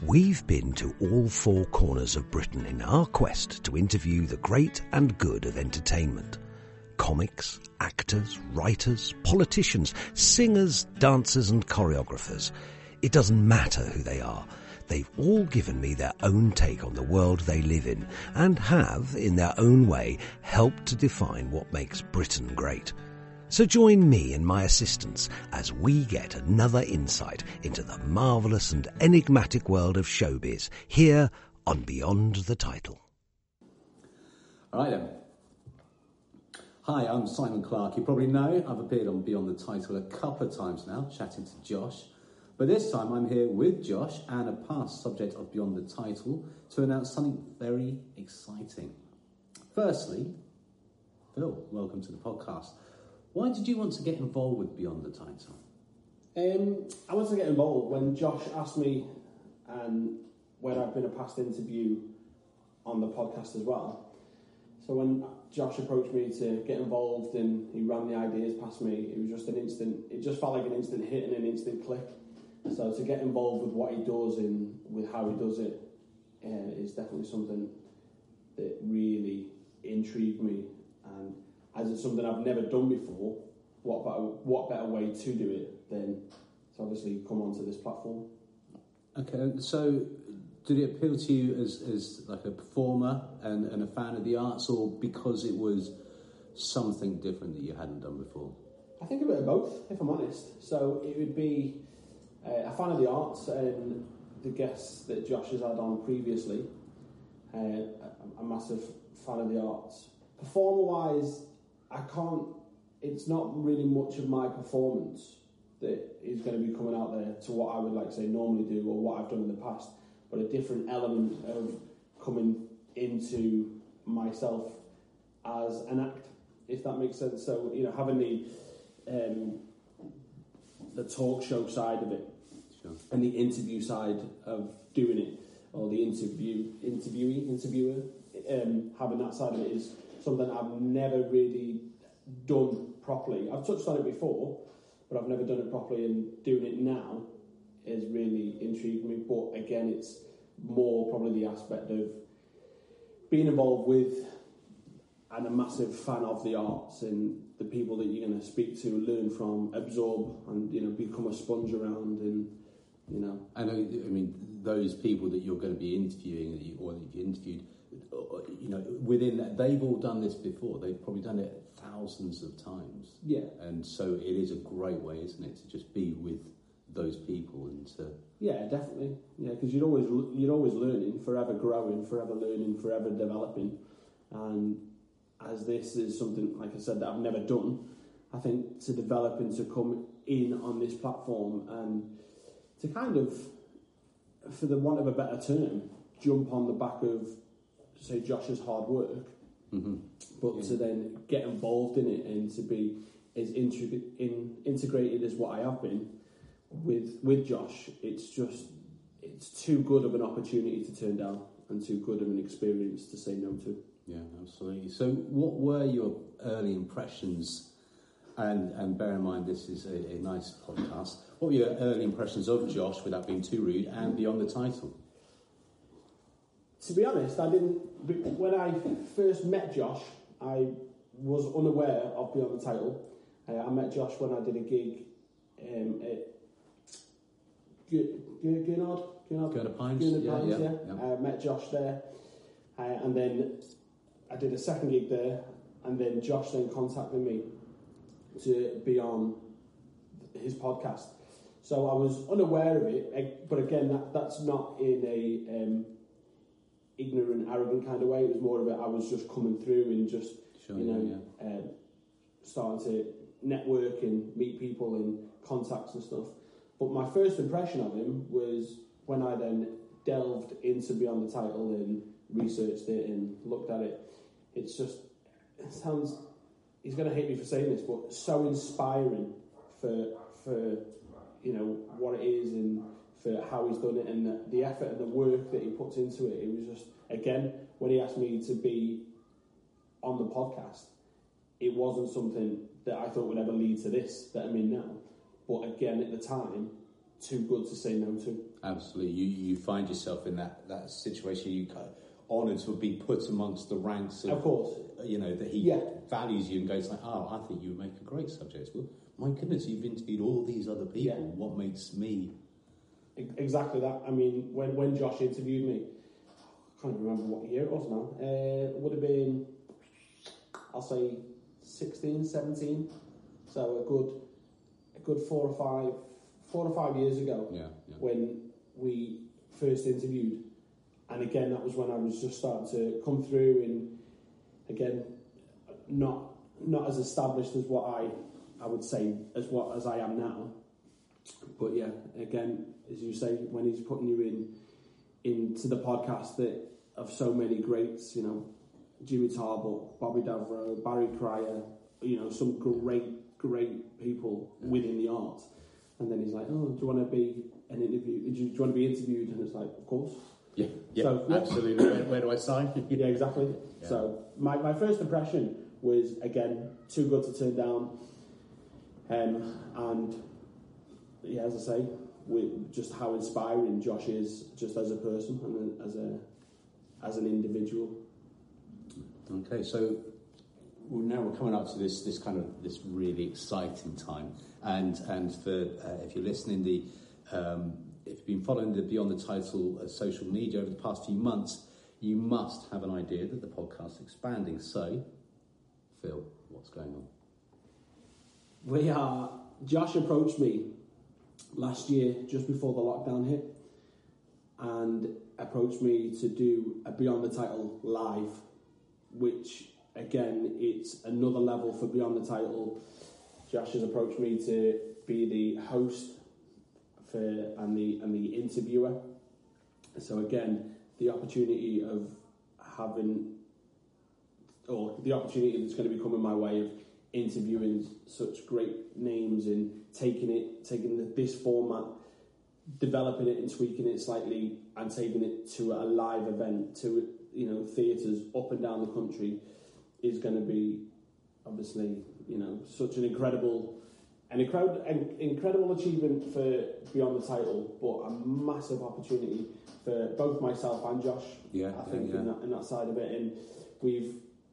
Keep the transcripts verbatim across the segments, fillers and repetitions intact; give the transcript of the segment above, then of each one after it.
We've been to all four corners of Britain in our quest to interview the great and good of entertainment. Comics, actors, writers, politicians, singers, dancers and choreographers. It doesn't matter who they are. They've all given me their own take on the world they live in and have, in their own way, helped to define what makes Britain great. So join me and my assistants as we get another insight into the marvellous and enigmatic world of showbiz here on Beyond the Title. All right then. Hi, I'm Simon Clark. You probably know I've appeared on Beyond the Title a couple of times now, chatting to Josh. But this time I'm here with Josh and a past subject of Beyond the Title to announce something very exciting. Firstly, Phil, welcome to the podcast. Why did you want to get involved with Beyond the Title? Um, I wanted to get involved when Josh asked me, and when I've been a past interview on the podcast as well. So when Josh approached me to get involved and he ran the ideas past me, it was just an instant, it just felt like an instant hit and an instant click. So to get involved with what he does and with how he does it uh, is definitely something that really intrigued me. And as it's something I've never done before, what better, what better way to do it than to obviously come onto this platform. Okay, so did it appeal to you as, as like a performer and, and a fan of the arts, or because it was something different that you hadn't done before? I think a bit of both, if I'm honest. So it would be uh, a fan of the arts and the guests that Josh has had on previously. Uh, a, a massive fan of the arts. Performer-wise, I can't, it's not really much of my performance that is going to be coming out there to what I would like to say normally do or what I've done in the past, but a different element of coming into myself as an act, if that makes sense. So, you know, having the um, the talk show side of it, sure, and the interview side of doing it, or the interview interviewee interviewer, um, having that side of it is something I've never really done properly. I've touched on it before, but I've never done it properly, and doing it now has really intrigued me. But again, it's more probably the aspect of being involved with and a massive fan of the arts and the people that you're going to speak to, learn from, absorb, and, you know, become a sponge around. And, you know, I know. I mean, those people that you're going to be interviewing, or that you've interviewed, you know, within that, they've all done this before. They've probably done it thousands of times. Yeah. And so it is a great way, isn't it, to just be with those people and to... Yeah, definitely. Yeah, because you're always you're always learning, forever growing, forever learning, forever developing. And as this is something, like I said, that I've never done, I think to develop and to come in on this platform and to kind of, for the want of a better term, jump on the back of, say, Josh's hard work, mm-hmm. but yeah. to then get involved in it and to be as integ- in, integrated as what I have been with with Josh, it's just, it's too good of an opportunity to turn down and too good of an experience to say no to. Yeah, absolutely. So what were your early impressions, and, and bear in mind this is a, a nice podcast, what were your early impressions of Josh, without being too rude, and Beyond the Title? To be honest, I didn't. When I first met Josh, I was unaware of Beyond the Title. Uh, I met Josh when I did a gig um, at Gurnard, Gurnard, Gurnard Pines. Gurnard Yeah, Pines, yeah. yeah. yeah. I uh, met Josh there, uh, and then I did a second gig there, and then Josh then contacted me to be on his podcast. So I was unaware of it, but again, that, that's not in a um, ignorant, arrogant kind of way. It was more of it, I was just coming through and just, sure, you know, yeah, yeah. Um, starting to network and meet people and contacts and stuff. But my first impression of him was when I then delved into Beyond the Title and researched it and looked at it. It's just, it sounds, he's going to hate me for saying this, but so inspiring for, for you know, what it is and for how he's done it and the, the effort and the work that he puts into it. It was just, again, when he asked me to be on the podcast, it wasn't something that I thought would ever lead to this that I'm in now. But again, at the time, too good to say no to. Absolutely. You you find yourself in that, that situation. You kind of honoured to be put amongst the ranks of, of course, you know, that he yeah. values you and goes like, oh, I think you would make a great subject. Well, my goodness, you've interviewed all these other people. Yeah. What makes me... Exactly that. I mean, when, when Josh interviewed me, I can't remember what year it was now. Uh, it would have been, I'll say, sixteen, seventeen. So a good, a good four or five, four or five years ago. Yeah, yeah. When we first interviewed, and again, that was when I was just starting to come through, and again, not not as established as what I I would say as what as I am now. But yeah, again, as you say, when he's putting you in into the podcast that of so many greats, you know, Jimmy Tarbuck, Bobby Davro, Barry Cryer, you know, some great, great people yeah. within the art. And then he's like, oh, do you want to be an interview? Do you, do you want to be interviewed? And it's like, of course. Yeah, yeah, so, yeah. absolutely. Where, where do I sign? Yeah, exactly. Yeah. So my, my first impression was, again, too good to turn down. Um, and yeah, as I say, with just how inspiring Josh is, just as a person and as a as an individual. Okay, so well, now we're coming up to this this kind of this really exciting time, and and for uh, if you're listening, the um, if you've been following the Beyond the Title uh, social media over the past few months, you must have an idea that the podcast's expanding. So, Phil, what's going on? We are. Josh approached me last year, just before the lockdown hit, and approached me to do a Beyond the Title live, which again, it's another level for Beyond the Title. Josh has approached me to be the host for and the and the interviewer. So again, the opportunity of having, or the opportunity that's going to be coming my way of interviewing such great names and taking it, taking the, this format, developing it and tweaking it slightly, and taking it to a live event, to, you know, theatres up and down the country, is going to be obviously, you know, such an incredible, an incredible, an incredible achievement for Beyond the Title, but a massive opportunity for both myself and Josh. Yeah, I think yeah. in that in that side of it, and we've.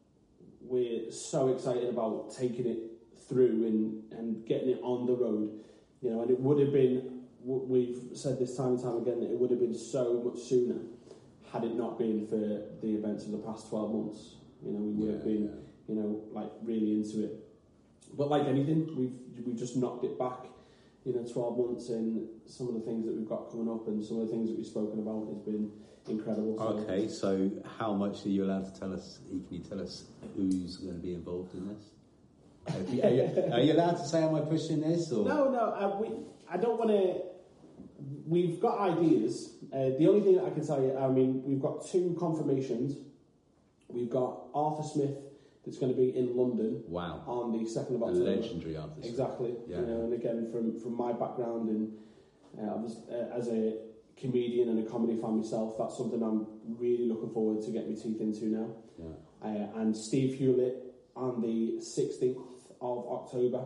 We're so excited about taking it through and, and getting it on the road, you know, and it would have been, we've said this time and time again, that it would have been so much sooner had it not been for the events of the past twelve months. You know, we would yeah, have been, yeah. you know, like really into it. But like anything, we've we've just knocked it back, you know, twelve months, and some of the things that we've got coming up and some of the things that we've spoken about has been incredible. So. Okay, so how much are you allowed to tell us? Can you tell us who's going to be involved in this? Are you, are you, are you allowed to say, am I pushing this? Or? No, no, uh, we, I don't want to... We've got ideas. Uh, the only thing that I can tell you, I mean, we've got two confirmations. We've got Arthur Smith, that's going to be in London. Wow. On the second of a October. Legendary Arthur Smith. Exactly. Yeah. You know, and again, from, from my background and uh, I was, uh, as a comedian and a comedy fan myself, that's something I'm really looking forward to getting my teeth into now. Yeah. Uh, and Steve Hewlett on the sixteenth of October.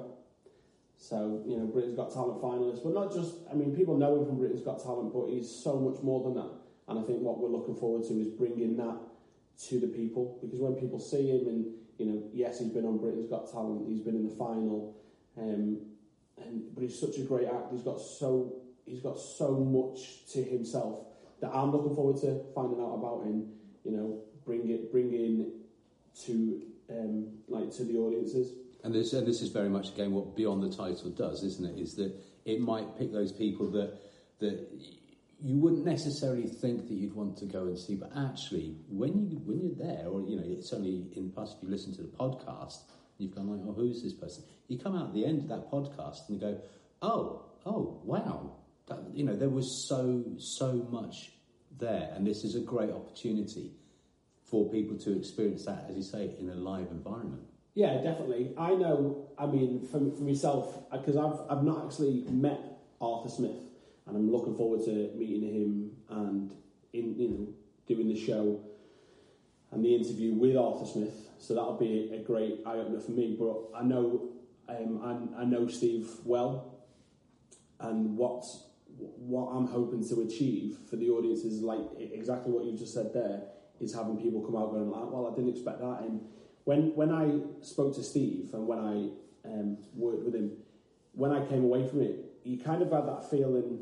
So, you know, Britain's Got Talent finalist, but not just, I mean, people know him from Britain's Got Talent, but he's so much more than that. And I think what we're looking forward to is bringing that to the people, because when people see him and, you know, yes, he's been on Britain's Got Talent, he's been in the final, um, and but he's such a great actor, he's got so he's got so much to himself that I'm looking forward to finding out about him, you know, bring it bring in to um, like to the audiences. And this, and this is very much again what Beyond the Title does, isn't it? Is that it might pick those people that that you wouldn't necessarily think that you'd want to go and see, but actually, when you when you're there, or you know, it's only in the past if you listen to the podcast, you've gone like, oh, who's this person? You come out at the end of that podcast and you go, oh, oh, wow, that, you know, there was so so much there, and this is a great opportunity for people to experience that, as you say, in a live environment. Yeah, definitely. I know, I mean, for, for myself, because I've, I've not actually met Arthur Smith, and I'm looking forward to meeting him and, in you know, doing the show and the interview with Arthur Smith. So that'll be a great eye-opener for me. But I know um, I, I know Steve well, and what what I'm hoping to achieve for the audience is like exactly what you just said there, is having people come out going like, well, I didn't expect that. And when when I spoke to Steve and when I um, worked with him, when I came away from it, you kind of had that feeling,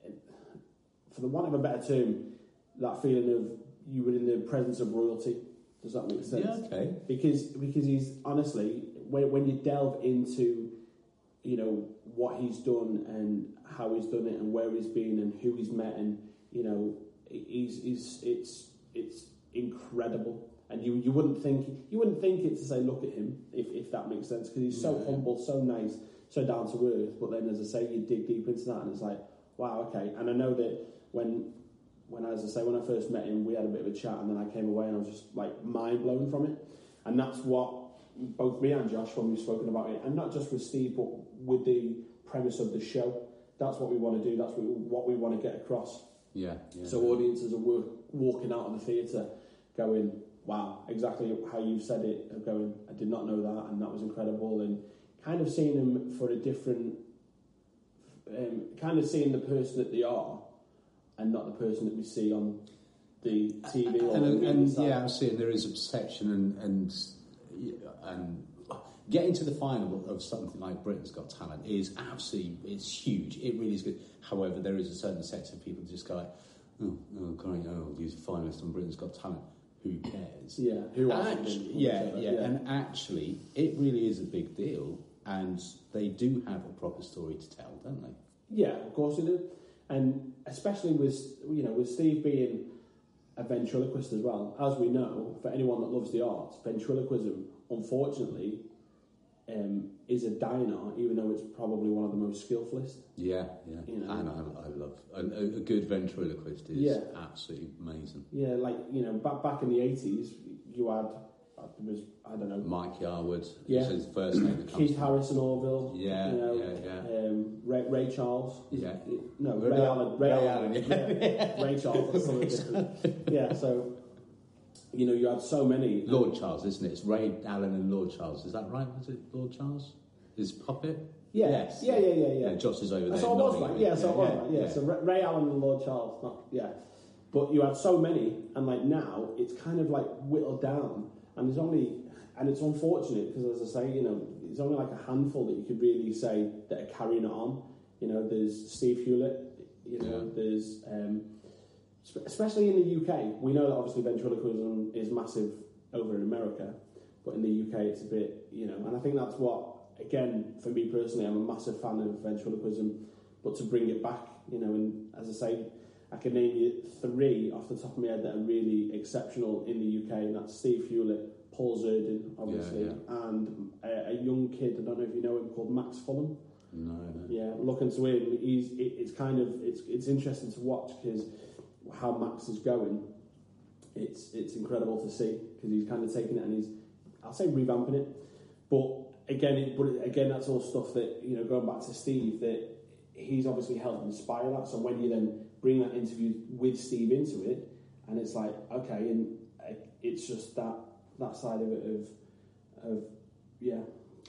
for the want of a better term, that feeling of you were in the presence of royalty. Does that make sense? Yeah, okay. Because because he's honestly, when when you delve into, you know, what he's done and how he's done it and where he's been and who he's met, and you know, he's he's it's it's incredible. And you you wouldn't think you wouldn't think it to say look at him, if if that makes sense, because he's so yeah. humble, so nice, so down to earth. But then, as I say, you dig deep into that, and it's like, wow, okay. And I know that when. When, as I say, when I first met him, we had a bit of a chat, and then I came away and I was just like mind blown from it. And that's what both me and Josh, when we've spoken about it, and not just with Steve, but with the premise of the show, that's what we want to do. That's what we, what we want to get across. Yeah. yeah so yeah. audiences are work, walking out of the theatre, going, "Wow, exactly how you said it." Of going, "I did not know that, and that was incredible," and kind of seeing them for a different, um, kind of seeing the person that they are. And not the person that we see on the T V or and, the and, side. yeah, absolutely. There is a perception, and and and getting to the final of something like Britain's Got Talent is absolutely, it's huge. It really is good. However, there is a certain sector of people who just go like, oh, oh great, oh, he's a finalist on Britain's Got Talent. Who cares? Yeah, who actually, yeah, yeah, yeah, and actually, it really is a big deal, and they do have a proper story to tell, don't they? Yeah, of course they do. And especially with, you know, with Steve being a ventriloquist as well, as we know, for anyone that loves the arts, ventriloquism, unfortunately, um, is a dying art, even though it's probably one of the most skillfulest. Yeah, yeah. You know? And I, I love a, a good ventriloquist is yeah. absolutely amazing. Yeah, like, you know, back back in the eighties, you had, it was, I don't know, Mike Yarwood. Yeah, his first name. That Keith Harrison Orville. Yeah, you know, yeah, yeah. Um, Ray, Ray Charles. Yeah. No, Ray, Ray Allen. Ray, Ray Allen. Allen. Yeah. yeah. Ray Charles. That's something different. Yeah. So, you know, you had so many. Lord Charles, isn't it? It's Ray Allen and Lord Charles. Is that right? Was it Lord Charles? His puppet? Yeah. Yes. Yeah, yeah, yeah, yeah. yeah Josh is over there. So it was right. Yeah, so it was yeah, right. Yeah. yeah. So Ray Allen and Lord Charles. Not, yeah. But you had so many, and like now, it's kind of like whittled down, and there's only. And it's unfortunate because, as I say, you know, it's only like a handful that you could really say that are carrying it on. You know, there's Steve Hewlett, you know, yeah. there's, um, especially in the U K, we know that obviously ventriloquism is massive over in America, but in the U K it's a bit, you know, and I think that's what, again, for me personally, I'm a massive fan of ventriloquism, but to bring it back, you know, and as I say, I can name you three off the top of my head that are really exceptional in the U K, and that's Steve Hewlett, Paul Zerdin, obviously, yeah, yeah. and a, a young kid, I don't know if you know him, called Max Fulham. No, no. Yeah, looking to him, he's it, it's kind of it's it's interesting to watch because how Max is going, it's it's incredible to see because he's kind of taking it and he's, I'll say revamping it, but again, it, but again, that's all stuff that, you know, going back to Steve, that he's obviously helped inspire that. So when you then bring that interview with Steve into it, and it's like, okay, and it's just that. that side of it of, of yeah.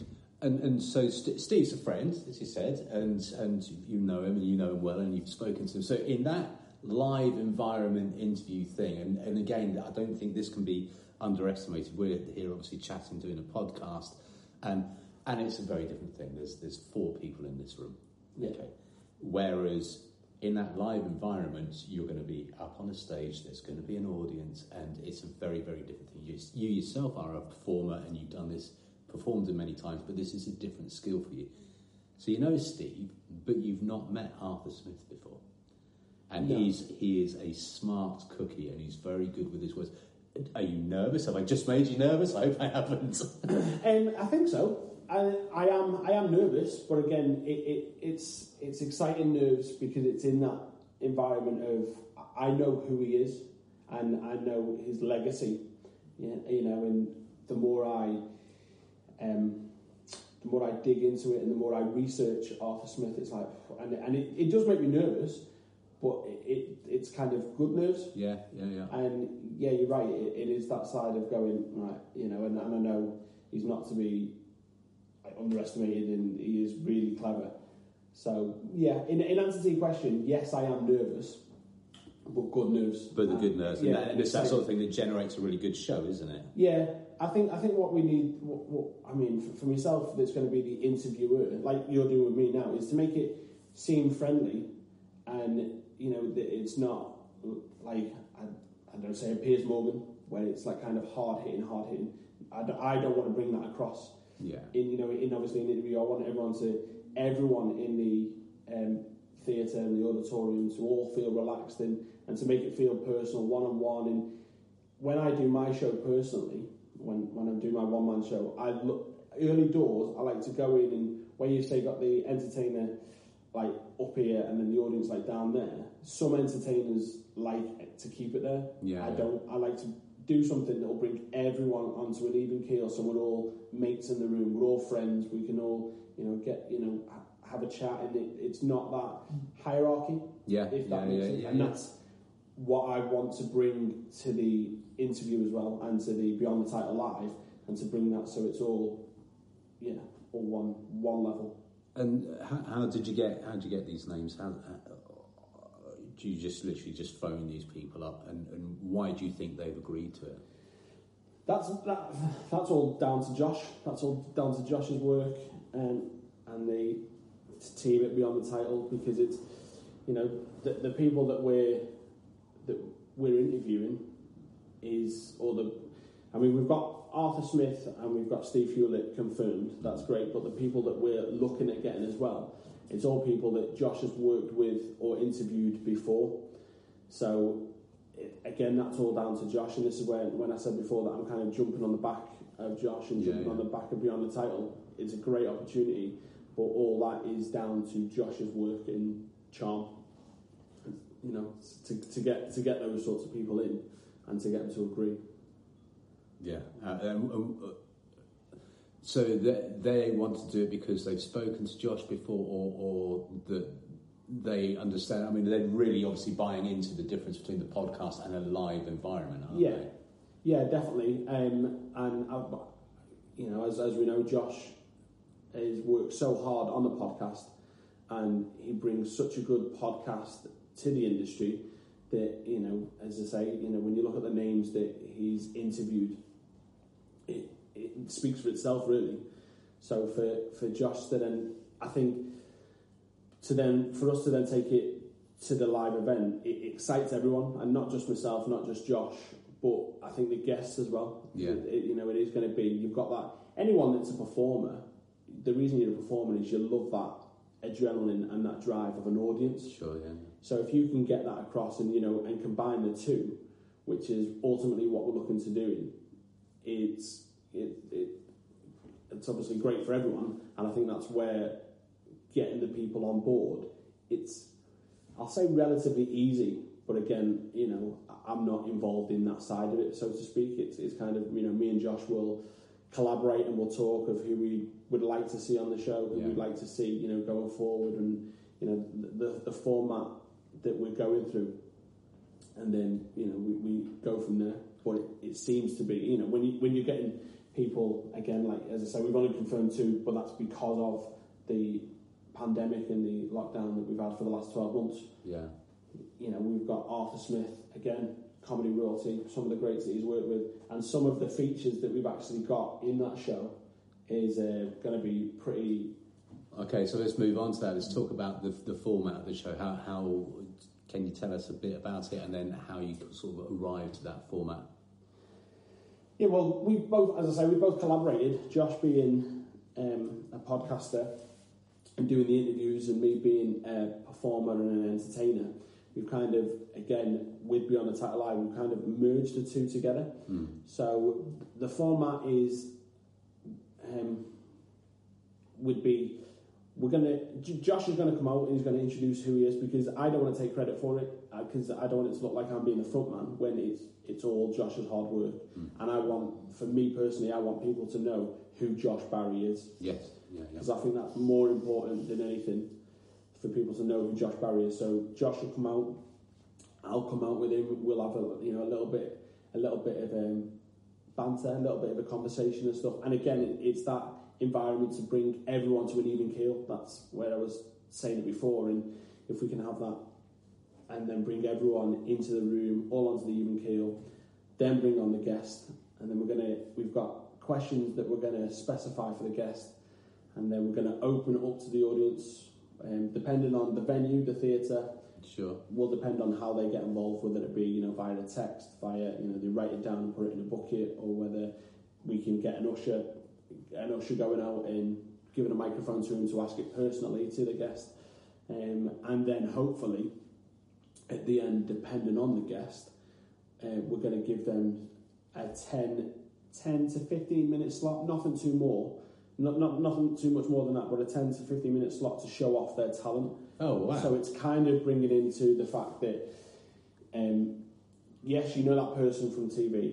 And and so St- Steve's a friend, as you said, and and you know him and you know him well, and you've spoken to him. So in that live environment interview thing, and, and again, I don't think this can be underestimated. We're here obviously chatting, doing a podcast, and and it's a very different thing. There's there's four people in this room, yeah. okay. Whereas in that live environment, you're going to be up on a stage, there's going to be an audience, and it's a very, very different thing. You, you yourself are a performer, and you've done this, performed it many times, but this is a different skill for you. So you know Steve, but you've not met Arthur Smith before. And no. he's he is a smart cookie, and he's very good with his words. Are you nervous? Have I just made you nervous? I hope I haven't. um, I think so. I, I am I am nervous, but again, it, it, it's it's exciting nerves because it's in that environment of I know who he is and I know his legacy, yeah, you know, and the more I um, the more I dig into it and the more I research Arthur Smith, it's like, and and it, it does make me nervous, but it, it it's kind of good nerves. Yeah, yeah, yeah. And yeah, you're right. It, it is that side of going right, you know, and, and I know he's not to be underestimated, and he is really clever. So, yeah, in, in answer to your question, yes, I am nervous, but good nerves. But the good nerves. Yeah, and, that, and it's that sort of thing that generates a really good show, isn't it? Yeah, I think I think what we need, what, what, I mean, for, for myself, that's going to be the interviewer, like you're doing with me now, is to make it seem friendly, and, you know, that it's not like, I, I don't say a Piers Morgan, where it's like kind of hard-hitting, hard-hitting. I don't, I don't want to bring that across. Yeah. In, you know, in obviously an interview, I want everyone to, everyone in the um, theatre and the auditorium to all feel relaxed and, and to make it feel personal, one-on-one. And when I do my show personally, when, when I do my one-man show, I look, early doors, I like to go in and where you say got the entertainer like up here and then the audience like down there, some entertainers like to keep it there. Yeah. I don't, I like to do something that will bring everyone onto an even keel, so we're all mates in the room, we're all friends, we can all, you know, get, you know, ha- have a chat, and it, it's not that hierarchy, yeah, if that yeah, makes yeah, sense. yeah, and yeah. that's what I want to bring to the interview as well, and to the Beyond the Title Live, and to bring that so it's all, yeah, all one one level. And how, how did you get? How did you get these names? How, how do you just literally just phone these people up, and, and why do you think they've agreed to it? That's that. That's all down to Josh. That's all down to Josh's work and and the team at Beyond the Title, because it's, you know, the, the people that we're that we're interviewing is or the. I mean, we've got Arthur Smith and we've got Steve Hewlett confirmed. That's great, but the people that we're looking at getting as well, it's all people that Josh has worked with or interviewed before. So, it, again, that's all down to Josh, and this is where, when I said before that I'm kind of jumping on the back of Josh and jumping yeah, yeah. on the back of Beyond the Title. It's a great opportunity, but all that is down to Josh's work and charm. You know, to, to get to get those sorts of people in and to get them to agree. Yeah. Uh, um, um, so they, they want to do it because they've spoken to Josh before, or, or that they understand. I mean, they're really obviously buying into the difference between the podcast and a live environment, aren't yeah. they? Yeah, definitely. Um, and, uh, you know, as, as we know, Josh has worked so hard on the podcast, and he brings such a good podcast to the industry that, you know, as I say, you know, when you look at the names that he's interviewed, it, it speaks for itself, really. So for, for Josh to then, I think, to then, for us to then take it to the live event, it excites everyone, and not just myself, not just Josh, but I think the guests as well. Yeah. It, it, you know, it is going to be, you've got that, anyone that's a performer, the reason you're a performer is you love that adrenaline and that drive of an audience. Sure, yeah. So if you can get that across and, you know, and combine the two, which is ultimately what we're looking to do, it's it, it it's obviously great for everyone, and I think that's where getting the people on board, it's, I'll say relatively easy, but again, you know, I'm not involved in that side of it, so to speak. It's it's kind of, you know, me and Josh will collaborate and we'll talk of who we would like to see on the show, who yeah. we'd like to see, you know, going forward, and, you know, the the format that we're going through, and then, you know, we, we go from there. But it, it seems to be, you know, when you when you're getting people, again, like as I say, we've only confirmed two, but that's because of the pandemic and the lockdown that we've had for the last twelve months. Yeah. You know, we've got Arthur Smith, again, comedy royalty, some of the greats that he's worked with, and some of the features that we've actually got in that show is uh, going to be pretty... Okay, so let's move on to that. Let's talk about the the format of the show. How, how can you tell us a bit about it, and then how you sort of arrived to that format? Yeah, well, we both, as I say, we both collaborated. Josh being um, a podcaster and doing the interviews, and me being a performer and an entertainer. We've kind of, again, with Beyond the Title Live, we've kind of merged the two together. Mm. So the format is um, would be. We're gonna. Josh is going to come out and he's going to introduce who he is, because I don't want to take credit for it, because I don't want it to look like I'm being the front man when it's it's all Josh's hard work. Mm. And I want, for me personally, I want people to know who Josh Barry is. Yes, yeah, because yeah. I think that's more important than anything, for people to know who Josh Barry is. So Josh will come out. I'll come out with him. We'll have a you know a little bit a little bit of um, banter, a little bit of a conversation and stuff. And again, it, it's that environment to bring everyone to an even keel. That's where I was saying it before, and if we can have that, and then bring everyone into the room, all onto the even keel, then bring on the guest, and then we're gonna we've got questions that we're gonna specify for the guest, and then we're gonna open it up to the audience, um, depending on the venue, the theatre. Sure. Will depend on how they get involved, whether it be, you know, via the text, via, you know, they write it down and put it in a bucket, or whether we can get an usher, an usher going out and giving a microphone to him to ask it personally to the guest, um, and then hopefully at the end, depending on the guest, uh, we're going to give them a ten, ten to fifteen minute slot, nothing too more, not, not nothing too much more than that, but a ten to fifteen minute slot to show off their talent. Oh, wow. So it's kind of bringing into the fact that, um, yes, you know that person from T V,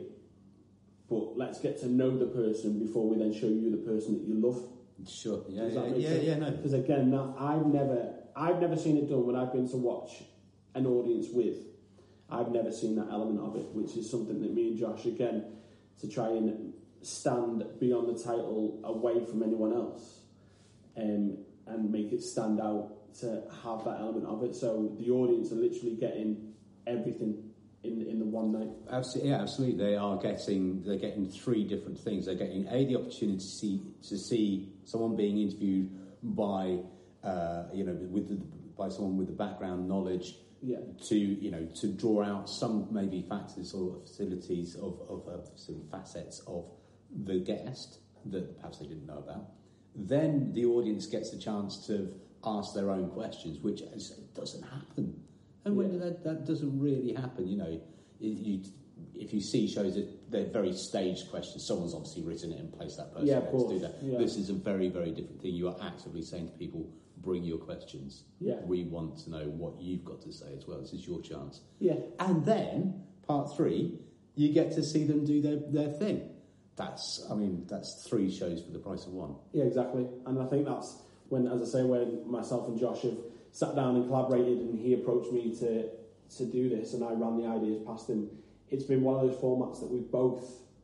but let's get to know the person before we then show you the person that you love. Sure. Yeah, Does yeah, that make yeah, sense? yeah, no. Because again, that I've never, I've never seen it done when I've been to watch an audience with. I've never seen that element of it, which is something that me and Josh, again, to try and stand beyond the title, away from anyone else, um, and make it stand out, to have that element of it. So the audience are literally getting everything in in the one night. Absolutely, yeah, absolutely. They are getting they're getting three different things. They're getting a the opportunity to see to see someone being interviewed by uh, you know with the, by someone with the background knowledge. Yeah. To you know to draw out some maybe factors or facilities of of uh, some facets of the guest that perhaps they didn't know about. Then the audience gets a chance to ask their own questions, which is, doesn't happen. And when Yeah. that, that doesn't really happen, you know, if you, if you see shows that they're very staged questions, someone's obviously written it and placed that person Yeah, there of to course. do that. Yeah. This is a very, very different thing. You are actively saying to people, bring your questions. Yeah. We want to know what you've got to say as well. This is your chance. Yeah. And then, part three, you get to see them do their, their thing. That's, I mean, that's three shows for the price of one. Yeah, exactly. And I think that's when, as I say, when myself and Josh have sat down and collaborated, and he approached me to to do this, and I ran the ideas past him. It's been one of those formats that we've both,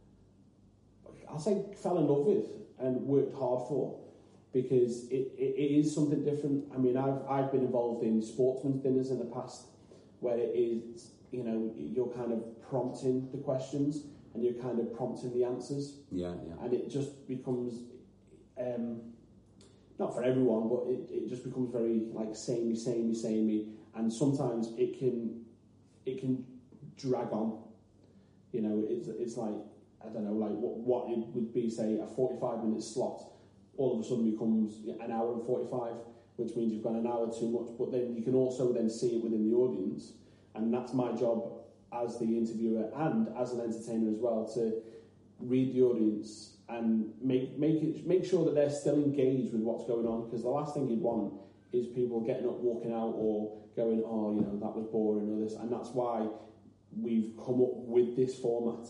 I'll say, fell in love with and worked hard for, because it, it, it is something different. I mean, I've I've been involved in sportsman's dinners in the past, where it is, you know, you're kind of prompting the questions and you're kind of prompting the answers. Yeah, yeah. And it just becomes, um, not for everyone, but it, it just becomes very like samey, samey, samey, and sometimes it can it can drag on. You know, it's it's like, I don't know, like what what it would be, say, a forty-five minute slot, all of a sudden becomes an hour and forty-five, which means you've gone an hour too much. But then you can also then see it within the audience, and that's my job as the interviewer and as an entertainer as well, to read the audience and make make it make sure that they're still engaged with what's going on, because the last thing you'd want is people getting up, walking out, or going, oh, you know, that was boring, or this. And that's why we've come up with this format,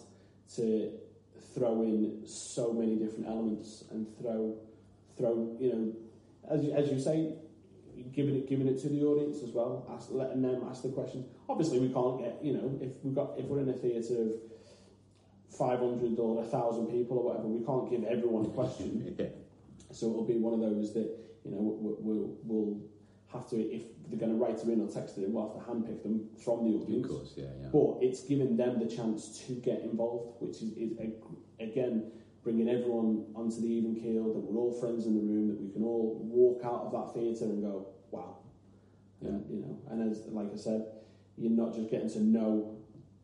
to throw in so many different elements and throw throw you know, as you, as you say, giving it giving it to the audience as well, ask, letting them ask the questions. Obviously, we can't get, you know, if we've got if we're in a theatre of five hundred or a thousand people or whatever, we can't give everyone a question. Yeah. So it'll be one of those that, you know, we'll, we'll, we'll have to, if they're going to write it in or text it in, we'll have to handpick them from the audience. Of course, yeah, yeah. But it's giving them the chance to get involved, which is, is a, again, bringing everyone onto the even keel, that we're all friends in the room, that we can all walk out of that theatre and go, wow. Yeah. And, you know, and as, like I said, you're not just getting to know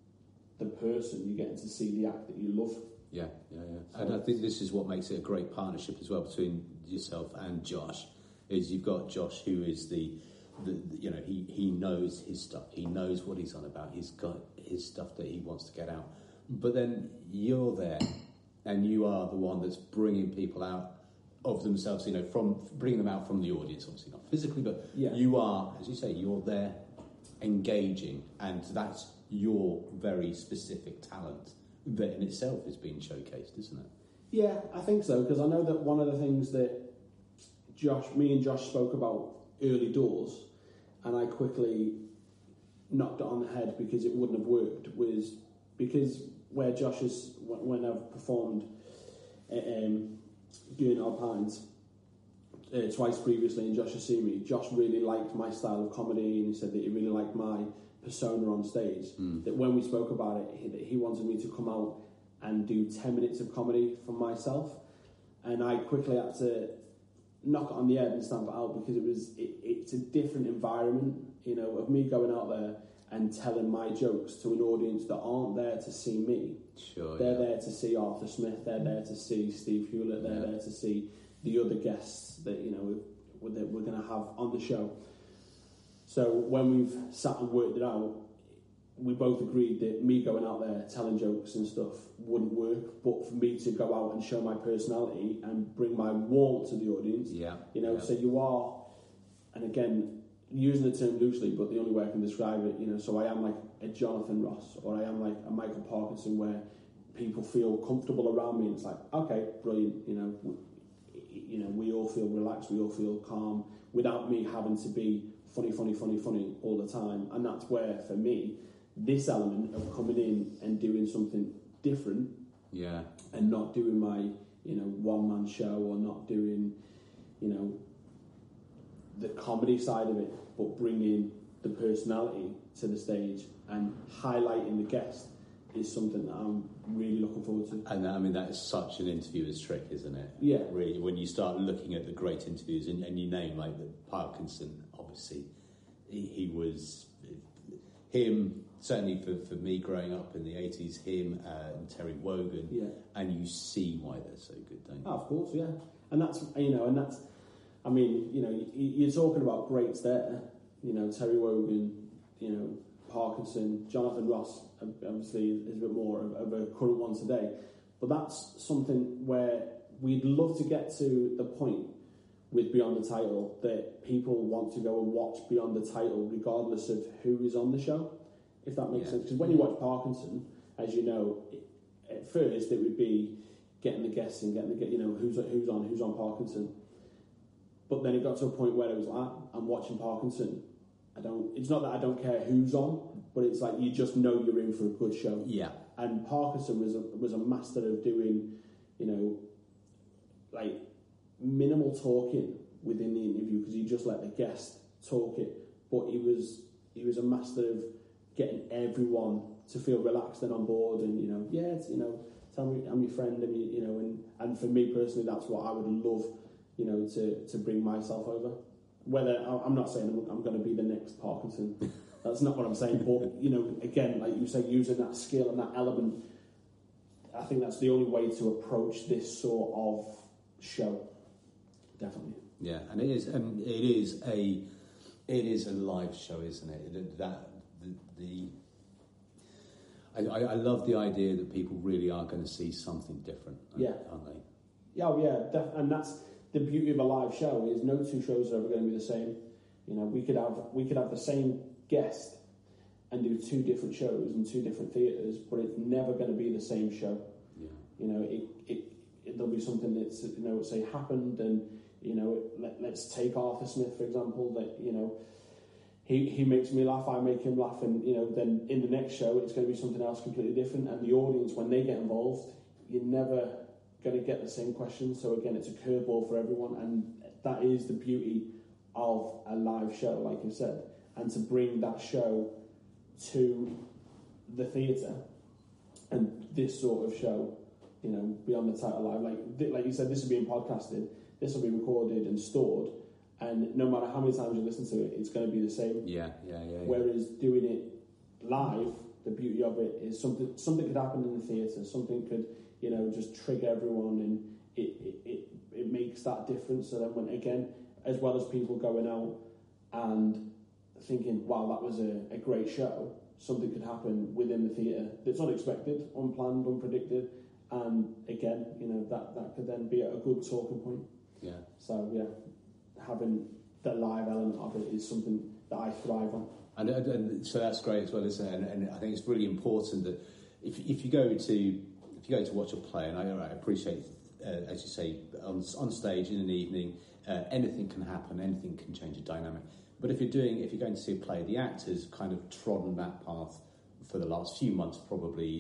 the person, you're getting to see the act that you love. Yeah, yeah, yeah. And I think this is what makes it a great partnership as well between yourself and Josh, is you've got Josh, who is the, the, the you know, he, he knows his stuff. He knows what he's on about. He's got his stuff that he wants to get out. But then you're there, and you are the one that's bringing people out of themselves, you know, from bringing them out from the audience, obviously not physically, but Yeah. you are, as you say, you're there engaging, and that's your very specific talent that in itself is being showcased, isn't it? Yeah, I think so, because I know that one of the things that Josh, me and Josh spoke about early doors, and I quickly knocked it on the head because it wouldn't have worked, was because where Josh is, when I've performed um, doing Alpines, uh, twice previously, and Josh has seen me. Josh really liked my style of comedy, and he said that he really liked my persona on stage. Mm. That when we spoke about it, he, that he wanted me to come out and do ten minutes of comedy for myself, and I quickly had to knock it on the head and stamp it out, because it was it, it's a different environment, you know, of me going out there and telling my jokes to an audience that aren't there to see me. Sure, they're yeah. there to see Arthur Smith. They're there to see Steve Hewlett. They're yeah. there to see the other guests that you know we're, that we're going to have on the show. So when we've sat and worked it out, we both agreed that me going out there telling jokes and stuff wouldn't work, but for me to go out and show my personality and bring my warmth to the audience, yeah, you know, yeah. so you are, and again, using the term loosely, but the only way I can describe it, you know, so I am like a Jonathan Ross, or I am like a Michael Parkinson, where people feel comfortable around me, and it's like, okay, brilliant, you know, we, you know, we all feel relaxed, we all feel calm, without me having to be funny, funny, funny, funny all the time. And that's where, for me, this element of coming in and doing something different, yeah, and not doing my, you know, one man show, or not doing, you know, the comedy side of it, but bringing the personality to the stage and highlighting the guest, is something that I'm really looking forward to. And I mean, that is such an interviewer's trick, isn't it? Yeah. Really, when you start looking at the great interviews, and, and you name like the Parkinson, obviously, he, he was him. Certainly for, for me growing up in the eighties, him uh, and Terry Wogan, yeah. and you see why they're so good, don't you? Oh, of course, yeah. And that's, you know, and that's, I mean, you know, you're talking about greats there, you know, Terry Wogan, you know, Parkinson, Jonathan Ross, obviously is a bit more of, of a current one today, but that's something where we'd love to get to the point with Beyond the Title that people want to go and watch Beyond the Title regardless of who is on the show. If that makes yeah. sense. Because when you watch Parkinson, as you know, at first it would be getting the guests and getting the you know who's who's on who's on Parkinson. But then it got to a point where it was like, I'm watching Parkinson. I don't. It's not that I don't care who's on, but it's like you just know you're in for a good show. Yeah. And Parkinson was a, was a master of doing, you know, like minimal talking within the interview, because he just let the guest talk it. But he was he was a master of getting everyone to feel relaxed and on board, and you know, yeah, it's, you know, tell me I'm your friend, and you, you know, and, and for me personally, that's what I would love, you know, to, to bring myself over. Whether I'm not saying I'm, I'm going to be the next Parkinson, that's not what I'm saying. But you know, again, like you say, using that skill and that element, I think that's the only way to approach this sort of show. Definitely. Yeah, and it is, and it is a, it is a live show, isn't it? That. The, the I, I love the idea that people really are going to see something different, yeah, aren't they? Yeah, oh, yeah, def- and that's the beauty of a live show, is no two shows are ever going to be the same. You know, we could have we could have the same guest and do two different shows in two different theatres, but it's never going to be the same show. Yeah. You know, it, it, it there'll be something that's, you know, say happened, and you know, let, let's take Arthur Smith for example. That you know. He he makes me laugh, I make him laugh, and you know, then in the next show it's going to be something else completely different. And the audience, when they get involved, you're never going to get the same questions. So again, it's a curveball for everyone, and that is the beauty of a live show, like you said. And to bring that show to the theatre, and this sort of show, you know, Beyond the Title Live, like like you said, this is being podcasted, this will be recorded and stored. And no matter how many times you listen to it, it's going to be the same. Yeah, yeah, yeah. yeah. Whereas doing it live, the beauty of it is something something could happen in the theatre. Something could, you know, just trigger everyone, and it, it, it, it makes that difference. So then, when again, as well as people going out and thinking, "Wow, that was a, a great show," something could happen within the theatre that's unexpected, unplanned, unpredicted, and again, you know, that that could then be a good talking point. Yeah. So yeah. Having the live element of it is something that I thrive on. And, and, and so that's great as well, isn't it? And, and I think it's really important that if if you go to if you go to watch a play, and I, I appreciate, uh, as you say, on, on stage in an evening, uh, anything can happen, anything can change a dynamic. But if you're doing, if you're going to see a play, the actors kind of trodden that path for the last few months, probably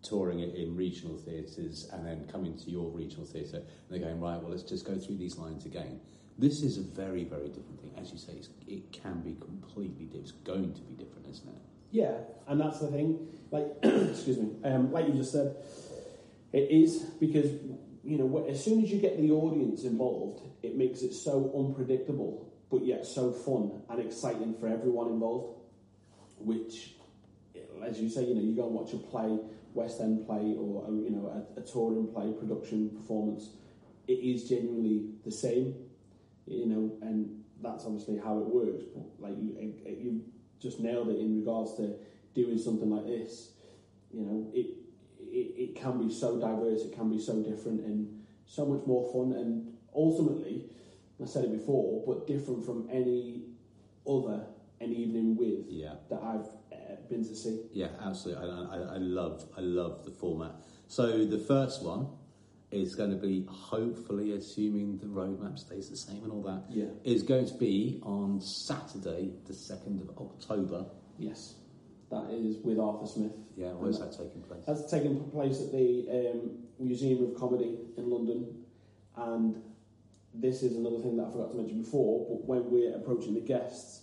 touring it in regional theatres and then coming to your regional theatre and they're going, right, well, let's just go through these lines again. This is a very, very different thing. As you say, it's, it can be completely different. It's going to be different, isn't it? Yeah, and that's the thing. Like, excuse me, um, like you just said, it is because, you know, as soon as you get the audience involved, it makes it so unpredictable, but yet so fun and exciting for everyone involved, which, as you say, you know, you go and watch a play, West End play, or, you know, a, a touring play, production, performance, it is genuinely the same, you know, and that's obviously how it works. But, like, you, it, you just nailed it in regards to doing something like this. You know, it, it it can be so diverse, it can be so different, and so much more fun, and ultimately, I said it before, but different from any other an evening with yeah. that I've uh, been to see. Yeah, absolutely. I, I, I love I love the format. So the first one is going to be, hopefully, assuming the roadmap stays the same and all that, yeah. is going to be on Saturday, the second of October. Yes, that is with Arthur Smith. Yeah, where's that, that taking place? That's taking place at the um, Museum of Comedy in London, and this is another thing that I forgot to mention before, but when we're approaching the guests,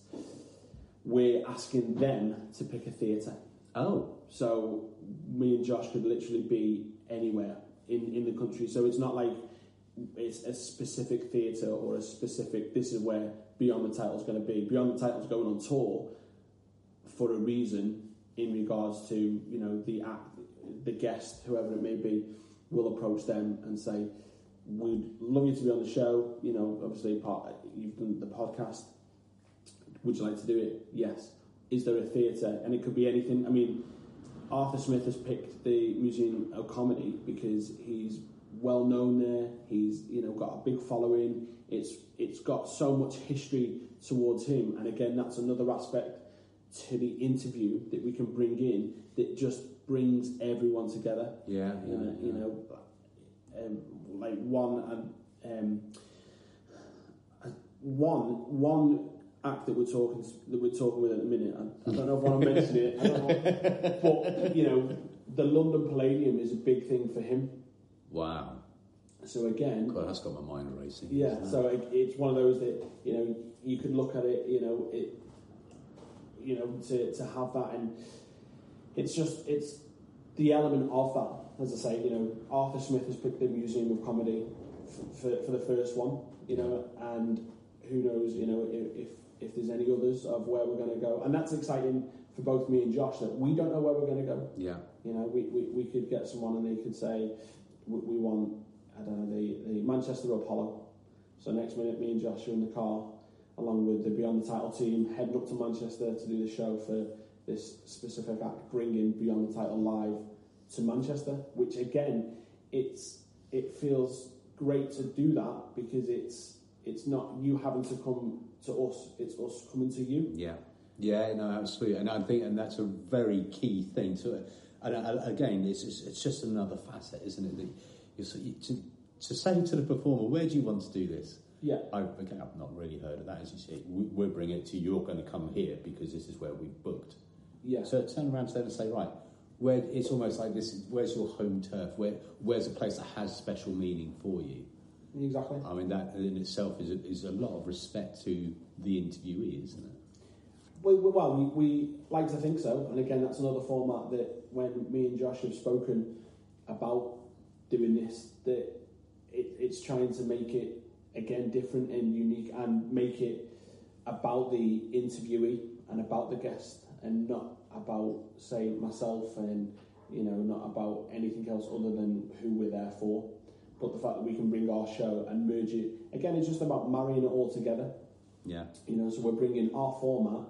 we're asking them to pick a theatre. Oh. So me and Josh could literally be anywhere in, in the country. So it's not like it's a specific theatre or a specific, this is where Beyond the Title's going to be. Beyond the Title's going on tour for a reason in regards to, you know, the act, the guest, whoever it may be, will approach them and say, we'd love you to be on the show. You know, obviously part, you've done the podcast. Would you like to do it? Yes. Is there a theatre? And it could be anything. I mean, Arthur Smith has picked the Museum of Comedy because he's well known there. He's, you know, got a big following. It's it's got so much history towards him. And again, that's another aspect to the interview that we can bring in that just brings everyone together. Yeah, yeah. Uh, you yeah. know, um, like one um, um, one one. act that we're talking that we're talking with at the minute. I, I don't know if I want to mention it. I don't know, but you know, the London Palladium is a big thing for him. Wow. So again, God, that's got my mind racing. Yeah. So it, it's one of those that, you know, you could look at it. You know, it. You know, to to have that, and it's just it's the element of that. As I say, you know, Arthur Smith has picked the Museum of Comedy for for, for the first one. You know, and who knows? You know, if. if if there's any others of where we're going to go. And that's exciting for both me and Josh, that we don't know where we're going to go. Yeah. You know, we, we, we could get someone and they could say, we, we want, I don't know, the, the Manchester Apollo. So next minute, me and Josh are in the car, along with the Beyond the Title team, heading up to Manchester to do the show for this specific act, bringing Beyond the Title live to Manchester, which again, it's it feels great to do that because it's it's not you having to come to us, it's us coming to you. Yeah, yeah, no, absolutely, and I think, and that's a very key thing to it. And uh, again, it's it's, it's just another facet, isn't it? That you, to to say to the performer, where do you want to do this? Yeah, I, okay, I've not really heard of that. As you say, we, we're bringing it to you. You're going to come here because this is where we've booked. Yeah. So turn around to them and say, right, where it's almost like this. Where's your home turf? Where where's a place that has special meaning for you? Exactly. I mean, that in itself is a, is a lot of respect to the interviewee, isn't it? Well, well we, we like to think so. And again, that's another format that when me and Josh have spoken about doing this, that it, it's trying to make it, again, different and unique and make it about the interviewee and about the guest and not about, say, myself and, you know, not about anything else other than who we're there for. But the fact that we can bring our show and merge it, again, it's just about marrying it all together. Yeah. You know, so we're bringing our format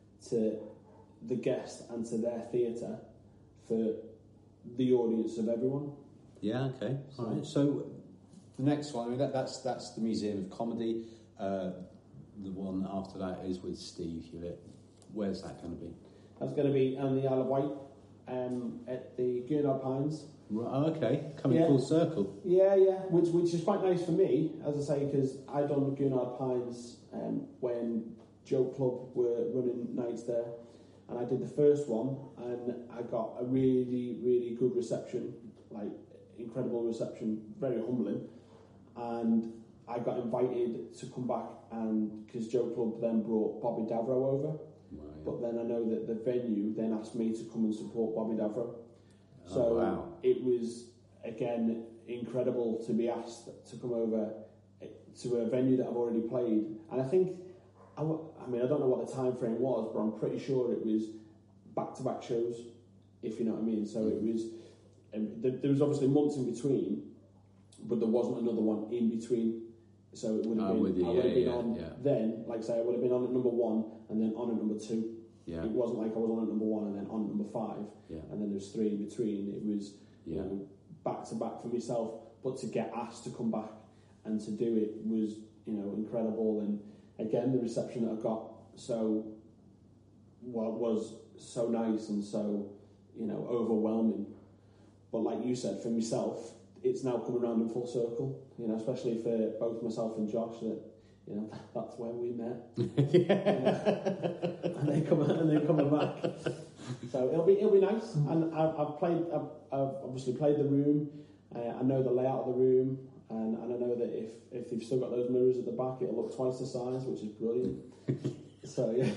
to the guest and to their theatre for the audience of everyone. Yeah, okay. All right. So the next one, I mean, that, that's that's the Museum of Comedy. Uh, the one after that is with Steve Hewitt. Where's that going to be? That's going to be on the Isle of Wight, um, at the Gurnard Pines. Right, oh, okay, coming Yeah. full circle. Yeah, yeah, which which is quite nice for me, as I say, because I done Gurnard Pines um, when Joe Club were running nights there, and I did the first one, and I got a really, really good reception, like incredible reception, very humbling, and I got invited to come back, and because Joe Club then brought Bobby Davro over, wow, yeah. But then I know that the venue then asked me to come and support Bobby Davro. Oh, so wow. It was, again, incredible to be asked to come over to a venue that I've already played. And I think, I, I mean, I don't know what the time frame was, but I'm pretty sure it was back-to-back shows, if you know what I mean. So mm. it was, um, there, there was obviously months in between, but there wasn't another one in between. So it would have oh, been, you, I would yeah, have been yeah, on yeah. then, like I say, I would have been on at number one and then on at number two. Yeah. It wasn't like I was on at number one and then on at number five, yeah. and then there's three in between. It was, yeah. you know, back to back for myself, but to get asked to come back and to do it was, you know, incredible. And again, the reception that I got so well was so nice and so, you know, overwhelming. But like you said, for myself, it's now coming around in full circle, you know, especially for both myself and Josh, that, you know, that's where we met. Yeah. You know? and they come and they're coming back. So it'll be it'll be nice. And I've, I've played, I've, I've obviously played the room. Uh, I know the layout of the room, and, and I know that if if they've still got those mirrors at the back, it'll look twice the size, which is brilliant. So yeah,